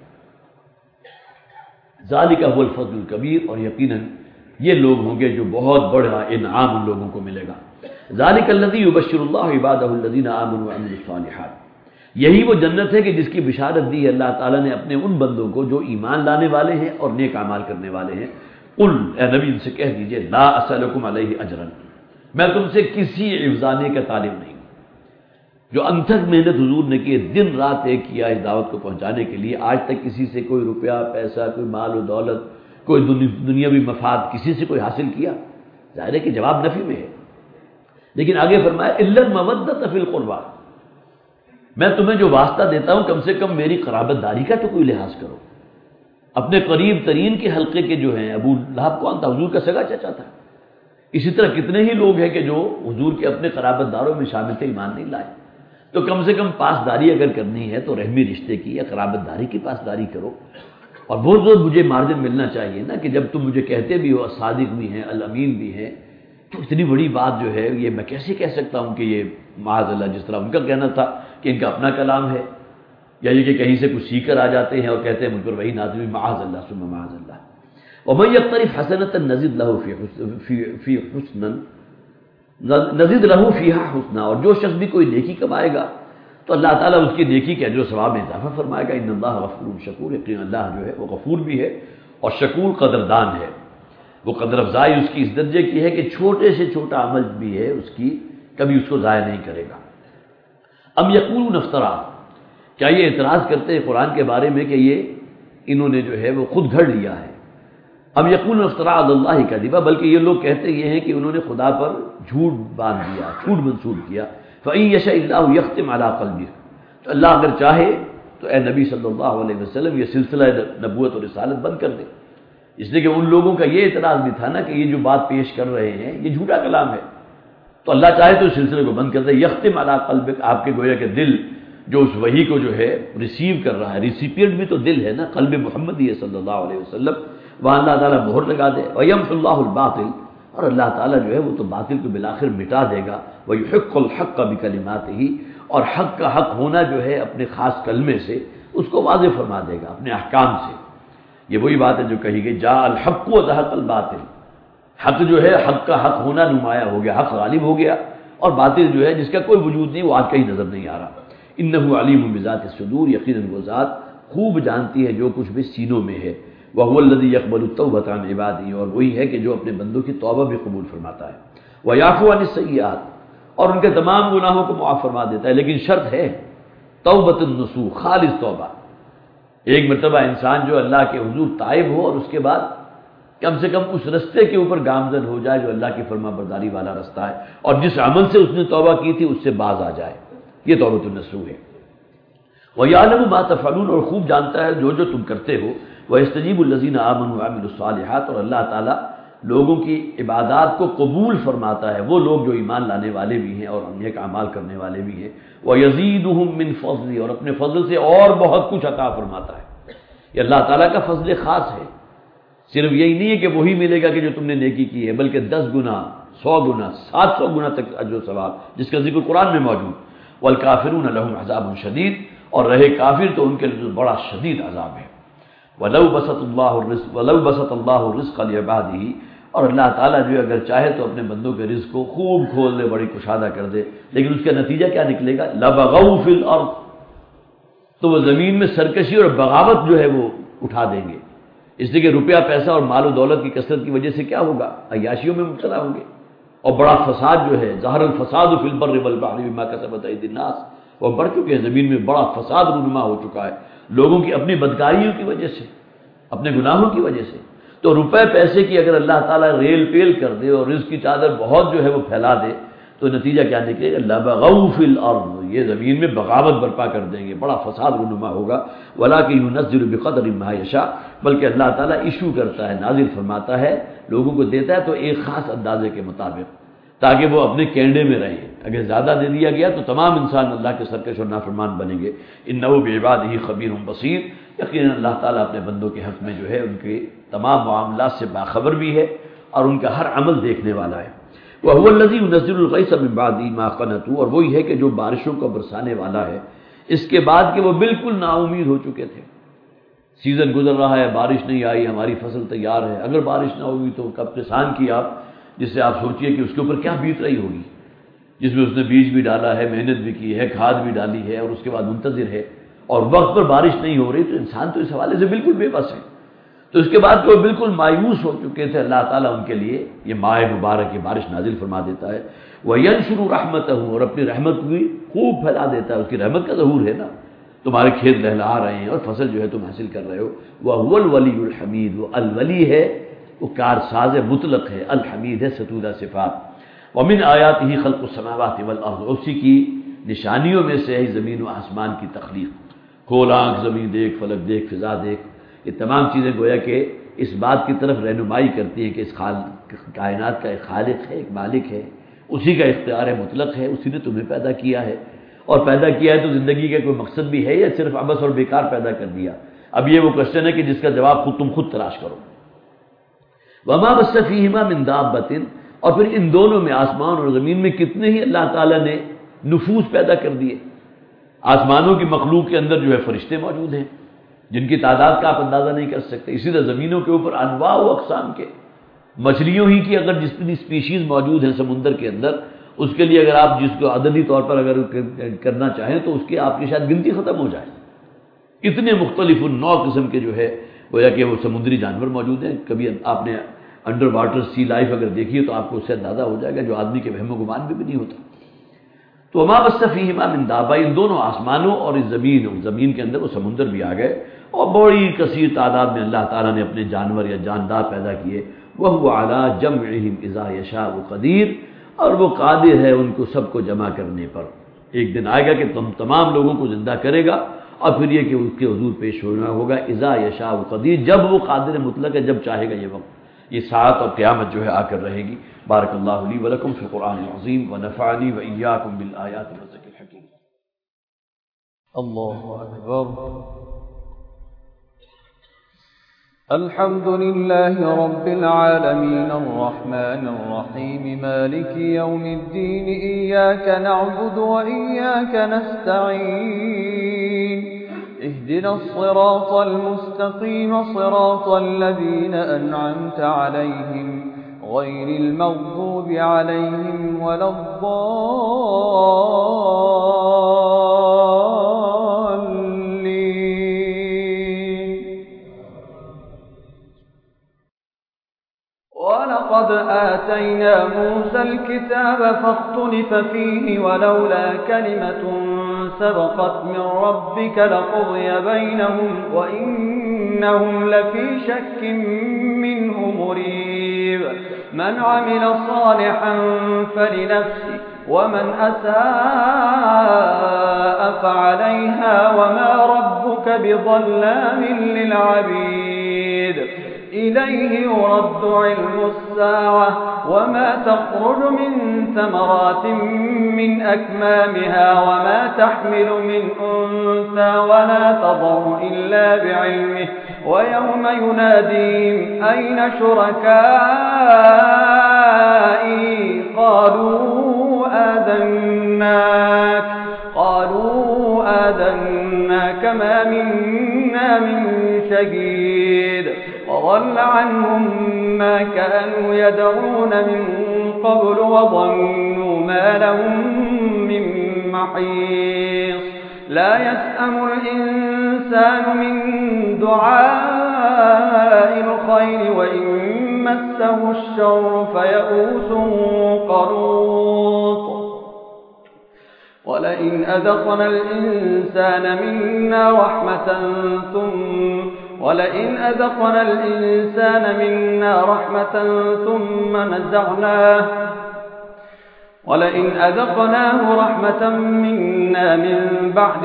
ذالک هو الفضل الکبیر، اور یقیناً یہ لوگ ہوں گے جو بہت بڑا انعام ان لوگوں کو ملے گا۔ ذالک الذی یبشر اللہ عبادہ الذین آمنوا وعملوا الصالحات، یہی وہ جنت ہے کہ جس کی بشارت دی ہے اللہ تعالیٰ نے اپنے ان بندوں کو جو ایمان لانے والے ہیں اور نیک اعمال کرنے والے ہیں۔ قل، اے نبی ان سے کہہ دیجئے، لا اسألکم علیہ اجرا، میں تم سے کسی عوضانے کا طالب نہیں، جو انتھک محنت حضور نے کی، دن رات ایک کیا اس دعوت کو پہنچانے کے لیے، آج تک کسی سے کوئی روپیہ پیسہ، کوئی مال و دولت، کوئی دنیاوی مفاد کسی سے کوئی حاصل کیا؟ ظاہر ہے کہ جواب نفی میں ہے، لیکن آگے فرمایا الا المودۃ فی القربی، میں تمہیں جو واسطہ دیتا ہوں کم سے کم میری قرابت داری کا تو کوئی لحاظ کرو۔ اپنے قریب ترین کے حلقے کے جو ہیں، ابو لہب کون تھا؟ حضور کا سگا چچا تھا۔ اسی طرح کتنے ہی لوگ ہیں کہ جو حضور کے اپنے قرابت داروں میں شامل تھے، ایمان نہیں لائے۔ تو کم سے کم پاسداری اگر کرنی ہے تو رحمی رشتے کی یا قرابت داری کی پاسداری کرو، اور بہت بہت مجھے مارجن ملنا چاہیے نا، کہ جب تم مجھے کہتے بھی ہو الصادق بھی ہیں، الامین بھی ہیں، تو اتنی بڑی بات جو ہے یہ میں کیسے کہہ سکتا ہوں کہ یہ معاذ اللہ، جس طرح ان کا کہنا تھا کہ ان کا اپنا کلام ہے، یا یہ کہ کہیں سے کچھ سیکھ کر آ جاتے ہیں اور کہتے ہیں مجھ پر وہی نازل ہوئی، معاذ اللہ ثم معاذ اللہ۔ ومن یقترف حسنۃ نزد لہ فی فی فی حسنا نزد لہ فیہا حسنا، اور جو شخص بھی کوئی نیکی کمائے گا تو اللہ تعالیٰ اس کی نیکی کے اجر و ثواب میں اضافہ فرمائے گا۔ ان اللہ غفور شکور، یقین اللہ جو ہے وہ غفور بھی ہے اور شکور قدردان ہے۔ وہ قدر افزائی اس کی اس درجے کی ہے کہ چھوٹے سے چھوٹا عمل بھی ہے اس کی کبھی اس کو ضائع نہیں کرے گا۔ ام یقولون افترا، کیا یہ اعتراض کرتے ہیں قرآن کے بارے میں کہ یہ انہوں نے جو ہے وہ خود گھڑ لیا ہے؟ ام یقولون افترا علی اللہ کذبا، بلکہ یہ لوگ کہتے یہ ہیں کہ انہوں نے خدا پر جھوٹ باندھ دیا، جھوٹ منسوب کیا۔ فَإِن يَشَإِ اللَّهُ يَخْتِمْ عَلَىٰ قَلْبِكَ، تو اللہ اگر چاہے تو اے نبی صلی اللہ علیہ وسلم یہ سلسلہ نبوت اور رسالت بند کر دے، اس لیے کہ ان لوگوں کا یہ اعتراض بھی تھا نا کہ یہ جو بات پیش کر رہے ہیں یہ جھوٹا کلام ہے، تو اللہ چاہے تو اس سلسلے کو بند کر دے۔ یختم علی قلبک، آپ کے گویا کہ دل جو اس وحی کو جو ہے ریسیو کر رہا ہے، ریسیپینٹ بھی تو دل ہے نا، قلب محمدی ہے صلی اللہ علیہ وسلم، وہاں اللہ تعالیٰ مہر لگا دے۔ وَيَمْحُ اللَّهُ الْبَاطِلَ، اور اللہ تعالیٰ جو ہے وہ تو باطل کو بالآخر مٹا دے گا۔ وَيُحِقُّ الْحَقَّ بِكَلِمَاتِهِ، اور حق کا حق ہونا جو ہے اپنے خاص کلمے سے اس کو واضح فرما دے گا، اپنے احکام سے۔ یہ وہی بات ہے جو کہی گئی جاء الحق وزهق الباطل، حق جو ہے حق کا حق ہونا نمایاں ہو گیا، حق غالب ہو گیا، اور باطل جو ہے جس کا کوئی وجود نہیں وہ آج کہیں نظر نہیں آ رہا۔ انہ علیم بذات الصدور، یقیناً وہ ذات خوب جانتی ہے جو کچھ بھی سینوں میں ہے۔ وهو الذی یقبل التوبۃ عن عبادہ، اور وہی ہے کہ جو اپنے بندوں کی توبہ بھی قبول فرماتا ہے۔ ویعفو عن السیئات، اور ان کے تمام گناہوں کو معاف فرما دیتا ہے، لیکن شرط ہے توبۃ النصوح، خالص توبہ۔ ایک مرتبہ انسان جو اللہ کے حضور تائب ہو اور اس کے بعد کم سے کم اس رستے کے اوپر گامزن ہو جائے جو اللہ کی فرما برداری والا رستہ ہے، اور جس عمل سے اس نے توبہ کی تھی اس سے باز آ جائے، یہ توبۃ النصوح ہے۔ وَيَعْلَمُ مَا تَفْعَلُونَ، اور خوب جانتا ہے جو جو تم کرتے ہو۔ وَيَسْتَجِيبُ الَّذِينَ آمَنُوا وَعَمِلُوا الصَّالِحَاتِ، اور اللہ تعالیٰ لوگوں کی عبادات کو قبول فرماتا ہے، وہ لوگ جو ایمان لانے والے بھی ہیں اور نیک اعمال کرنے والے بھی ہیں۔ وَيَزِيدُهُم مِّن فَضْلِهِ، اور اپنے فضل سے اور بہت کچھ عطا فرماتا ہے۔ یہ اللہ تعالیٰ کا فضل خاص ہے، صرف یہی نہیں ہے کہ وہی ملے گا کہ جو تم نے نیکی کی ہے، بلکہ دس گنا، سو گنا، سات سو گنا تک اجر و ثواب، جس کا ذکر قرآن میں موجود۔ وَالْكَافِرُونَ لَهُمْ عَذَابٌ شَدِيدٌ، اور رہے کافر تو ان کے لیے بڑا شدید عذاب ہے۔ وَلَوْ بَسَطَ اللَّهُ الرِّزْقَ وَلَوْ بَسَطَ اللَّهُ الرِّزْقَ لِعِبَادِهِ، اور اللہ تعالیٰ جو اگر چاہے تو اپنے بندوں کے رزق کو خوب کھول دے، بڑی کشادہ کر دے، لیکن اس کا نتیجہ کیا نکلے گا؟ لَبَغَوْا فِي الْأَرْضِ، تو وہ زمین میں سرکشی اور بغاوت جو ہے وہ اٹھا دیں گے، اس لیے کہ روپیہ پیسہ اور مال و دولت کی کثرت کی وجہ سے کیا ہوگا؟ عیاشیوں میں مبتلا ہوں گے، اور بڑا فساد جو ہے، ظہر الفساد فی البر والبحر بما کسبت ایدی الناس، وہ بڑھ چکے ہیں، زمین میں بڑا فساد رونما ہو چکا ہے لوگوں کی اپنی بدکاریوں کی وجہ سے، اپنے گناہوں کی وجہ سے۔ تو روپے پیسے کی اگر اللہ تعالیٰ ریل پیل کر دے اور رزق کی چادر بہت جو ہے وہ پھیلا دے تو نتیجہ کیا نکلے گا؟ لَبَغَوْا فِي الْأَرْضِ، یہ زمین میں بغاوت برپا کر دیں گے، بڑا فساد رونما ہوگا۔ وَلَٰكِن يُنَزِّلُ بِقَدْرٍ مَّا يَشَاءُ، بلکہ اللہ تعالیٰ ایشو کرتا ہے، نازل فرماتا ہے، لوگوں کو دیتا ہے تو ایک خاص اندازے کے مطابق، تاکہ وہ اپنے کینڈے میں رہیں۔ اگر زیادہ دے دیا گیا تو تمام انسان اللہ کے سرکش اور نافرمان بنیں گے۔ اِنَّهُ بِعِبَادِهِ خَبِيرٌ بَصِيرٌ، یقیناً اللہ تعالیٰ اپنے بندوں کے حق میں جو ہے ان کے تمام معاملات سے باخبر بھی ہے اور ان کا ہر عمل دیکھنے والا ہے۔ وَهُوَ الَّذِي يُنَزِّلُ الْغَيْثَ مِن بَعْدِ مَا قَنَطُوا، اور وہی ہے کہ جو بارشوں کو برسانے والا ہے اس کے بعد کہ وہ بالکل نا امید ہو چکے تھے۔ سیزن گزر رہا ہے، بارش نہیں آئی، ہماری فصل تیار ہے، اگر بارش نہ ہوئی تو کب کسان کی آپ جس سے آپ سوچئے کہ اس کے اوپر کیا بیت رہی ہوگی، جس میں اس نے بیج بھی ڈالا ہے، محنت بھی کی ہے، کھاد بھی ڈالی ہے، اور اس کے بعد منتظر ہے، اور وقت پر بارش نہیں ہو رہی، تو انسان تو اس حوالے سے بالکل بے بس ہے۔ تو اس کے بعد تو بالکل مایوس ہو چکے تھے، اللہ تعالیٰ ان کے لیے یہ ماہ مبارک کی بارش نازل فرما دیتا ہے۔ وَيَنشُرُ رَحْمَتَهُ، اور اپنی رحمت بھی خوب پھیلا دیتا ہے، اس کی رحمت کا ظہور ہے نا، تمہارے کھیت لہلہا رہے ہیں اور فصل جو ہے تم حاصل کر رہے ہو۔ وَهُوَ الْوَلِيُّ الْحَمِيدُ، وہ الولی ہے، وہ کارساز مطلق ہے، الحمید ہے، ستودہ صفات۔ وَمِنْ آیَاتِهِ خَلْقُ السَّمَاوَاتِ وَالْأَرْضِ، اسی کی نشانیوں میں سے ہے زمین و آسمان کی تخلیق۔ کھول آنکھ، زمین دیکھ، فلک دیکھ، فضا دیکھ، یہ تمام چیزیں گویا کہ اس بات کی طرف رہنمائی کرتی ہیں کہ اس کائنات کا ایک خالق ہے، ایک مالک ہے، اسی کا اختیار مطلق ہے، اسی نے تمہیں پیدا کیا ہے، اور پیدا کیا ہے تو زندگی کا کوئی مقصد بھی ہے یا صرف عبث اور بیکار پیدا کر دیا؟ اب یہ وہ کوشچن ہے کہ جس کا جواب خود تم خود تلاش کرو۔ وَمَا بَثَّ فِيهِمَا مِن دَابَّةٍ، اور پھر ان دونوں میں، آسمان اور زمین میں، کتنے ہی اللہ تعالیٰ نے نفوس پیدا کر دیے۔ آسمانوں کی مخلوق کے اندر جو ہے فرشتے موجود ہیں، जिनकी तादाद का आप अंदाज़ा नहीं कर सकते। इसी तरह ज़मीनों के ऊपर अनवा व अक़साम के मछलियों ही की अगर जितनी स्पीशीज़ मौजूद हैं समुंदर के अंदर, उसके लिए अगर आप जिसको अददी तौर पर अगर करना चाहें तो उसकी आपकी शायद गिनती ख़त्म हो जाए। इतने मुख्तलिफ नौ किस्म के जो है गोया कि वो समुद्री जानवर मौजूद हैं। कभी आपने अंडर वाटर सी लाइफ अगर देखी है तो आपको उससे अंदाज़ा हो जाएगा, जो आदमी के वहमो गुमान में भी नहीं होता। तो वमा बस्सा फीहिमा मिन दाब्बा, इन दोनों आसमानों और इस ज़मीन ज़मीन के अंदर वो समुंदर भी आ गए और बड़ी कसीर तादाद में अल्लाह ताला ने अपने जानवर या जानदार पैदा किए। वह हुवा अला जम्इहिम इज़ा यशाअ क़दीर, और वो कादिर है उनको सबको जमा करने पर। एक दिन आएगा कि तुम तमाम लोगों को जिंदा करेगा और फिर ये कि उसके हुजूर पेश होना होगा। इज़ा यशाअ क़दीर, जब वो कादिर मुतलक है, जब चाहेगा ये वक्त, ये सात और क़यामत जो है आकर रहेगी। बारकल्लाहु ली व लकुम फ़िल क़ुरआनिल अज़ीम व नफ़अनी व इय्याकुम बिल आयाति व ज़िक्रिल हकीम। अल्लाहु अकबर। अल्हम्दुलिल्लाहि रब्बिल आलमीन अर्रहमानिर रहीम मालिकि यौमिद्दीन इय्याका नअबुदु व इय्याका नस्तईन इहदिनस सिरातल मुस्तक़ीम सिरातल लज़ीना अनअमता अलैहिम गैरिल मग़्दूबि अलैहिम वलद्दाल्लीन। वलक़द आतैना मूसल किताब फ़ख्तुलिफ़ फ़ीहि वलौला कलिमतुन सबक़त मिन रब्बिक लक़ुज़िय बैनहुम व इन्नहुम लफ़ी शक्किन मिन्हु मुरीब। मन अमिल सालिहन फलिनफ्सिहि वमन असाअ फ़अलैहा वमा रब्बुक बिज़ल्लामिन लिलअबीद। इलैहि युरद्दु इल्मु अस्साअह वमा तख़रुज मिन समरातिन मिन अक्मामिहा वमा तहमिलु मिन उन्सा वला तज़उ इल्ला बिइल्मिहि वयौम युनादीहिम ऐन शुरकाई क़ालू आज़न्नाक क़ालू आज़न्नाक मा मिन्ना मिन शहीद وضل عنهم ما كانوا يدعون من قبل وظنوا ما لهم من محيص. لا يسأم الإنسان من دعاء الخير وإن مسه الشر فيئوس قنوط. ولئن أذقنا الإنسان منا رحمة ثم ولئن أذقنا الإنسان منا رحمة ثم نزعناه ولئن أذقناه رحمة منا من بعد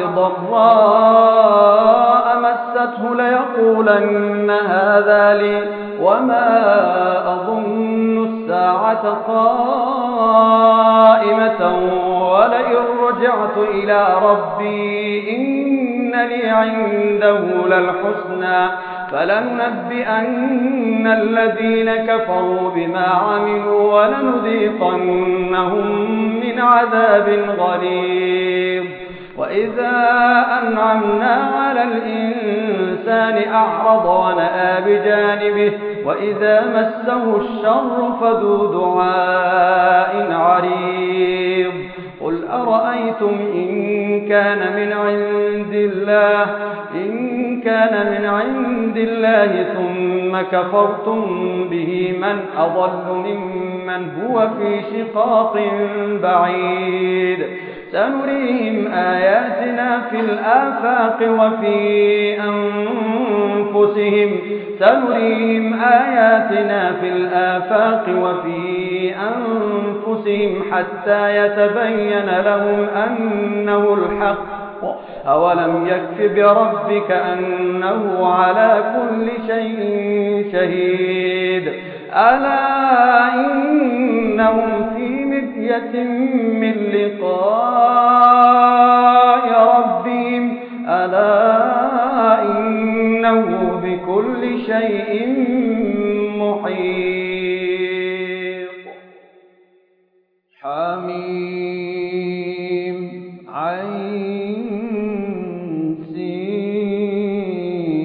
ضراء مسته ليقولن هذا لي وما أظن الساعة قائمة ولئن رجعت إلى ربي إن لي عنده للحسنى فلننبئن الذين كفروا بما عملوا ولنذيقنهم من عذاب غليظ. وإذا أنعمنا على الإنسان أعرض ونأى بجانبه وإذا مسه الشر فذو دعاء عريض. قل أرأيتم إن كان من عند الله إن كان من عند الله ثم كفرتم به من أضل ممن هو في شقاق بعيد. سنريهم آياتنا في الآفاق وفي أنفسهم سنريهم آياتنا في الآفاق وفي أنفسهم حتى يتبين لهم أنه الحق. أولم يكف بربك أنه على كل شيء شهيد. ألا إنهم في مرية من لقاء ربهم ألا إنه بكل شيء محيط. حميم عين سين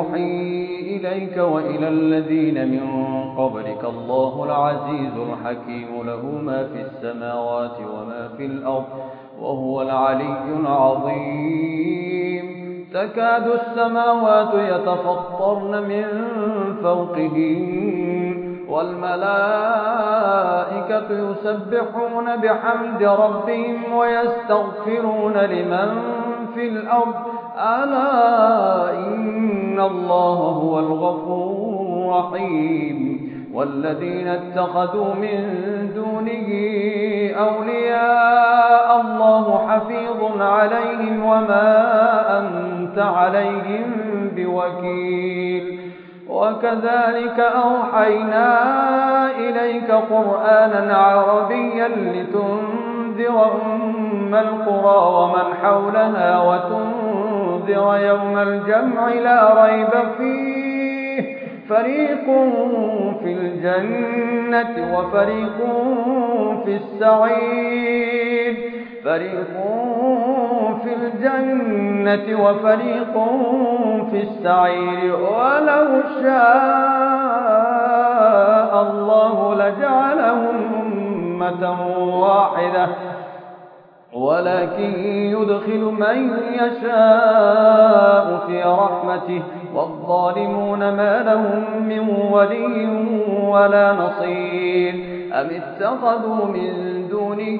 يوحي إليك وإلى الذين من قبلك الله العزيز الحكيم له ما في السماوات وما في الأرض وهو العلي العظيم تكاد السماوات يتفطرن من فوقهن والملائكة يسبحون بحمد ربهم ويستغفرون لمن في الأرض ألا إن الله هو الغفور الرحيم والذين اتخذوا من دونه أولياء الله حفيظ عليهم وما أنت عليهم بوكيل وكذلك أوحينا إليك قرآنا عربيا لتنذر أم القرى ومن حولها وتنذر يوم الجمع لا ريب فيه فريق في الجنة وفريق في السعير فريق في الجنة وفريق في السعير ولو شاء الله لجعلهم أمة واحدة ولكن يدخل من يشاء في رحمته والظالمون ما لهم من ولي ولا نصير أم اتخذوا من دونه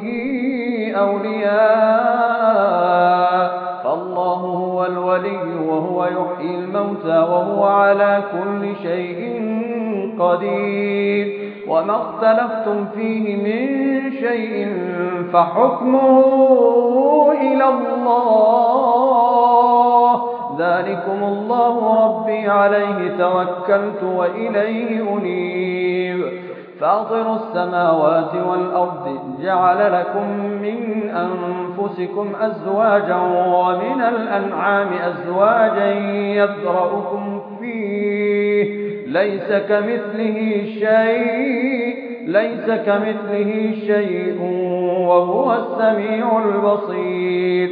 أولياء فالله هو الولي وهو يحيي الموتى وهو على كل شيء قدير وما اختلفتم فيه من شيء فحكمه إلى الله ذلكم الله ربي عليه توكلت وإليه أنيب فاطر السماوات والأرض جعل لكم من أنفسكم أزواجا ومن الأنعام أزواجا يذرأكم فيه ليس كمثله شيء ليس كمثله شيء وهو السميع البصير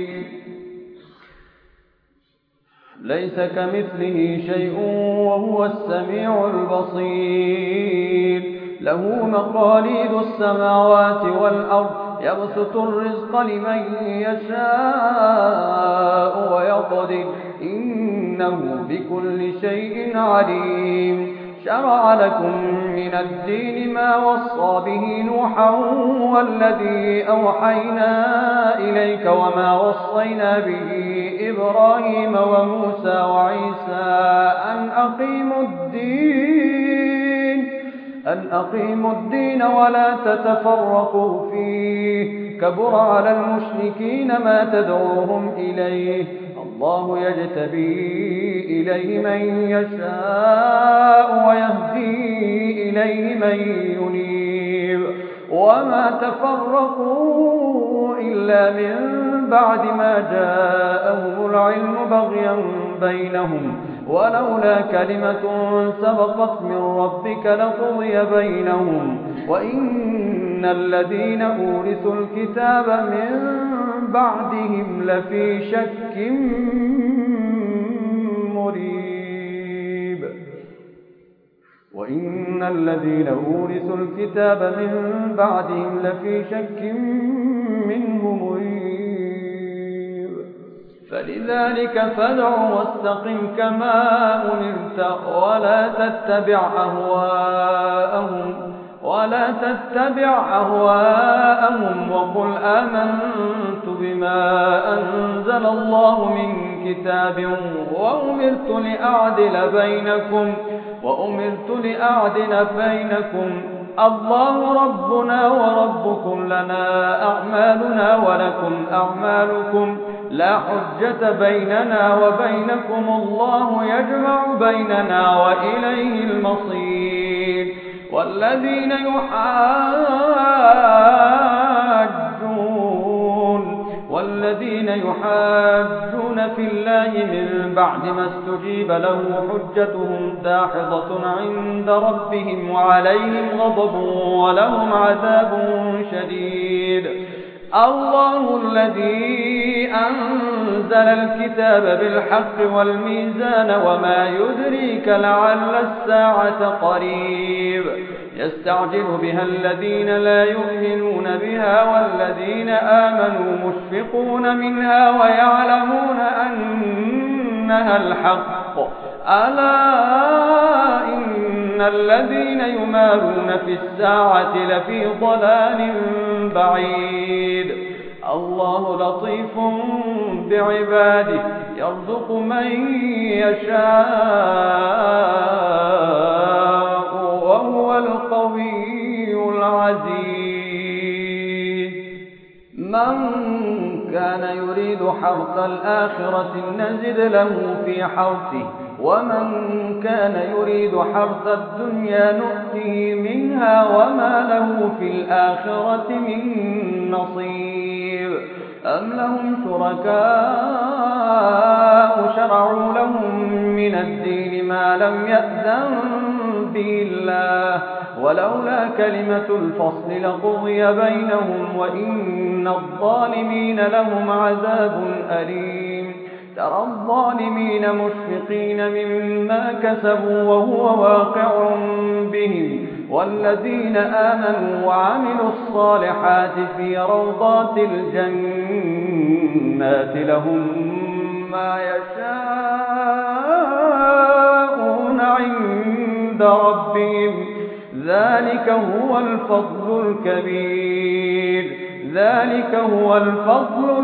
ليس كمثله شيء وهو السميع البصير له مقاليد السماوات والأرض يبسط الرزق لمن يشاء ويقدر إنه بكل شيء عليم شرع لكم من الدين ما وصى به نوحا والذي أوحينا إليك وما وصينا به إبراهيم وموسى وعيسى أن أقيموا الدين أن أقيموا الدين ولا تتفرقوا فيه كبر على المشركين ما تدعوهم إليه الله يجتبي إليه من يشاء ويهدي إليه من ينيب وما تفرقوا إلا من بعد ما جاءهم العلم بغيا بينهم ولولا كلمة سبقت من ربك لقضي بينهم وإن الذين أورثوا الكتاب من بعدهم لفي شك مريب وإن الذين أورثوا الكتاب من بعدهم لفي شك منه مريب فلذلك فادع واستقم كما أمرت ولا تتبع أهواءهم ولا تتبع أهواءهم وقل آمنت بما أنزل الله من كتاب وأمرت لأعدل بينكم وأمرت لأعدل بينكم الله ربنا وربكم لنا أعمالنا ولكم أعمالكم لا حجة بيننا وبينكم الله يجمع بيننا وإليه المصير والذين يحاجون والذين يحاجون في الله من بعد ما استجيب له حجتهم داحضة عند ربهم وعليهم غضب ولهم عذاب شديد الله الذي أنزل الكتاب بالحق والميزان وما يدريك لعل الساعة قريب يستعجل بها الذين لا يؤمنون بها والذين آمنوا مشفقون منها ويعلمون أنها الحق ألا إن الذين يمارون في الساعة لفي ضلال بعيد الله لطيف بعباده يرزق من يشاء وهو القوي العزيز من كان يريد حرث الآخرة نزد له في حرثه ومن كان يريد حرث الدنيا نؤته منها وما له في الآخرة من نصيب أم لهم شركاء شرعوا لهم من الدين ما لم يأذن به الله ولولا كلمة الفصل لقضي بينهم وإن الظالمين لهم عذاب أليم ترى الظالمين مشفقين مما كسبوا وهو واقع بهم والذين آمنوا وعملوا الصالحات في روضات الجنات لهم ما يشاءون عند ربهم ذلك هو الفضل الكبير ذلك هو الفضل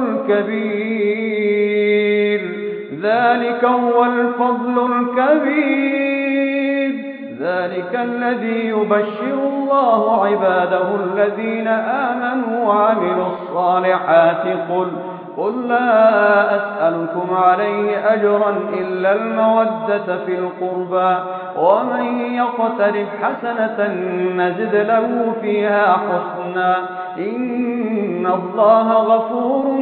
الكبير ذلك هو الفضل الكبير ذلك الذي يبشر الله عباده الذين آمنوا وعملوا الصالحات قل قل لا أسألكم عليه أجرا إلا المودة في القربى ومن يقترف حسنة نزد له فيها حسنا إن الله غفور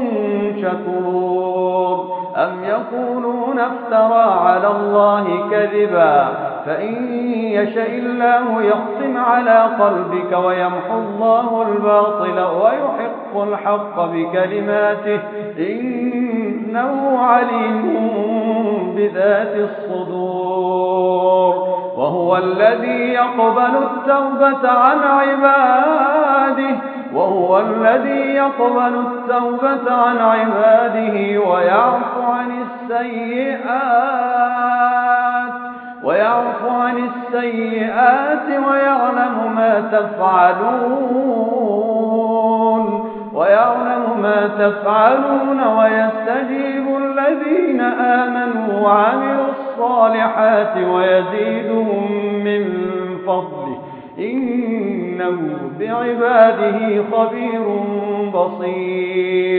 شكور أم يقولون افترى على الله كذبا فإن يشاء الله يختم على قلبك ويمحو الله الباطل ويحق الحق بكلماته إنه عليم بذات الصدور وهو الذي يقبل التوبة عن عباده وهو الذي يقبل التوبة عن عباده ويعفو عن السيئات ويعفو عن السيئات ويعلم ما تفعلون ويعلم ما تفعلون ويستجيب الذين آمنوا وعملوا الصالحات ويزيدهم من فضله إنه بعباده خبير بصير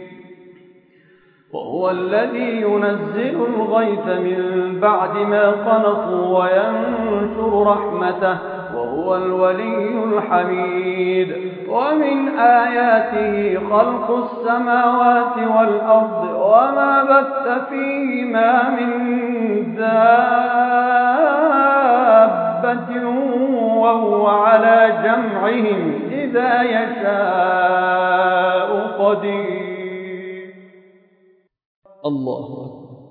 وهو الذي ينزل الغيث من بعد ما قنطوا وينشر رحمته وهو الولي الحميد ومن آياته خلق السماوات والأرض وما بث فيهما من دابة وهو على جمعهم إذا يشاء قدير الله أكبر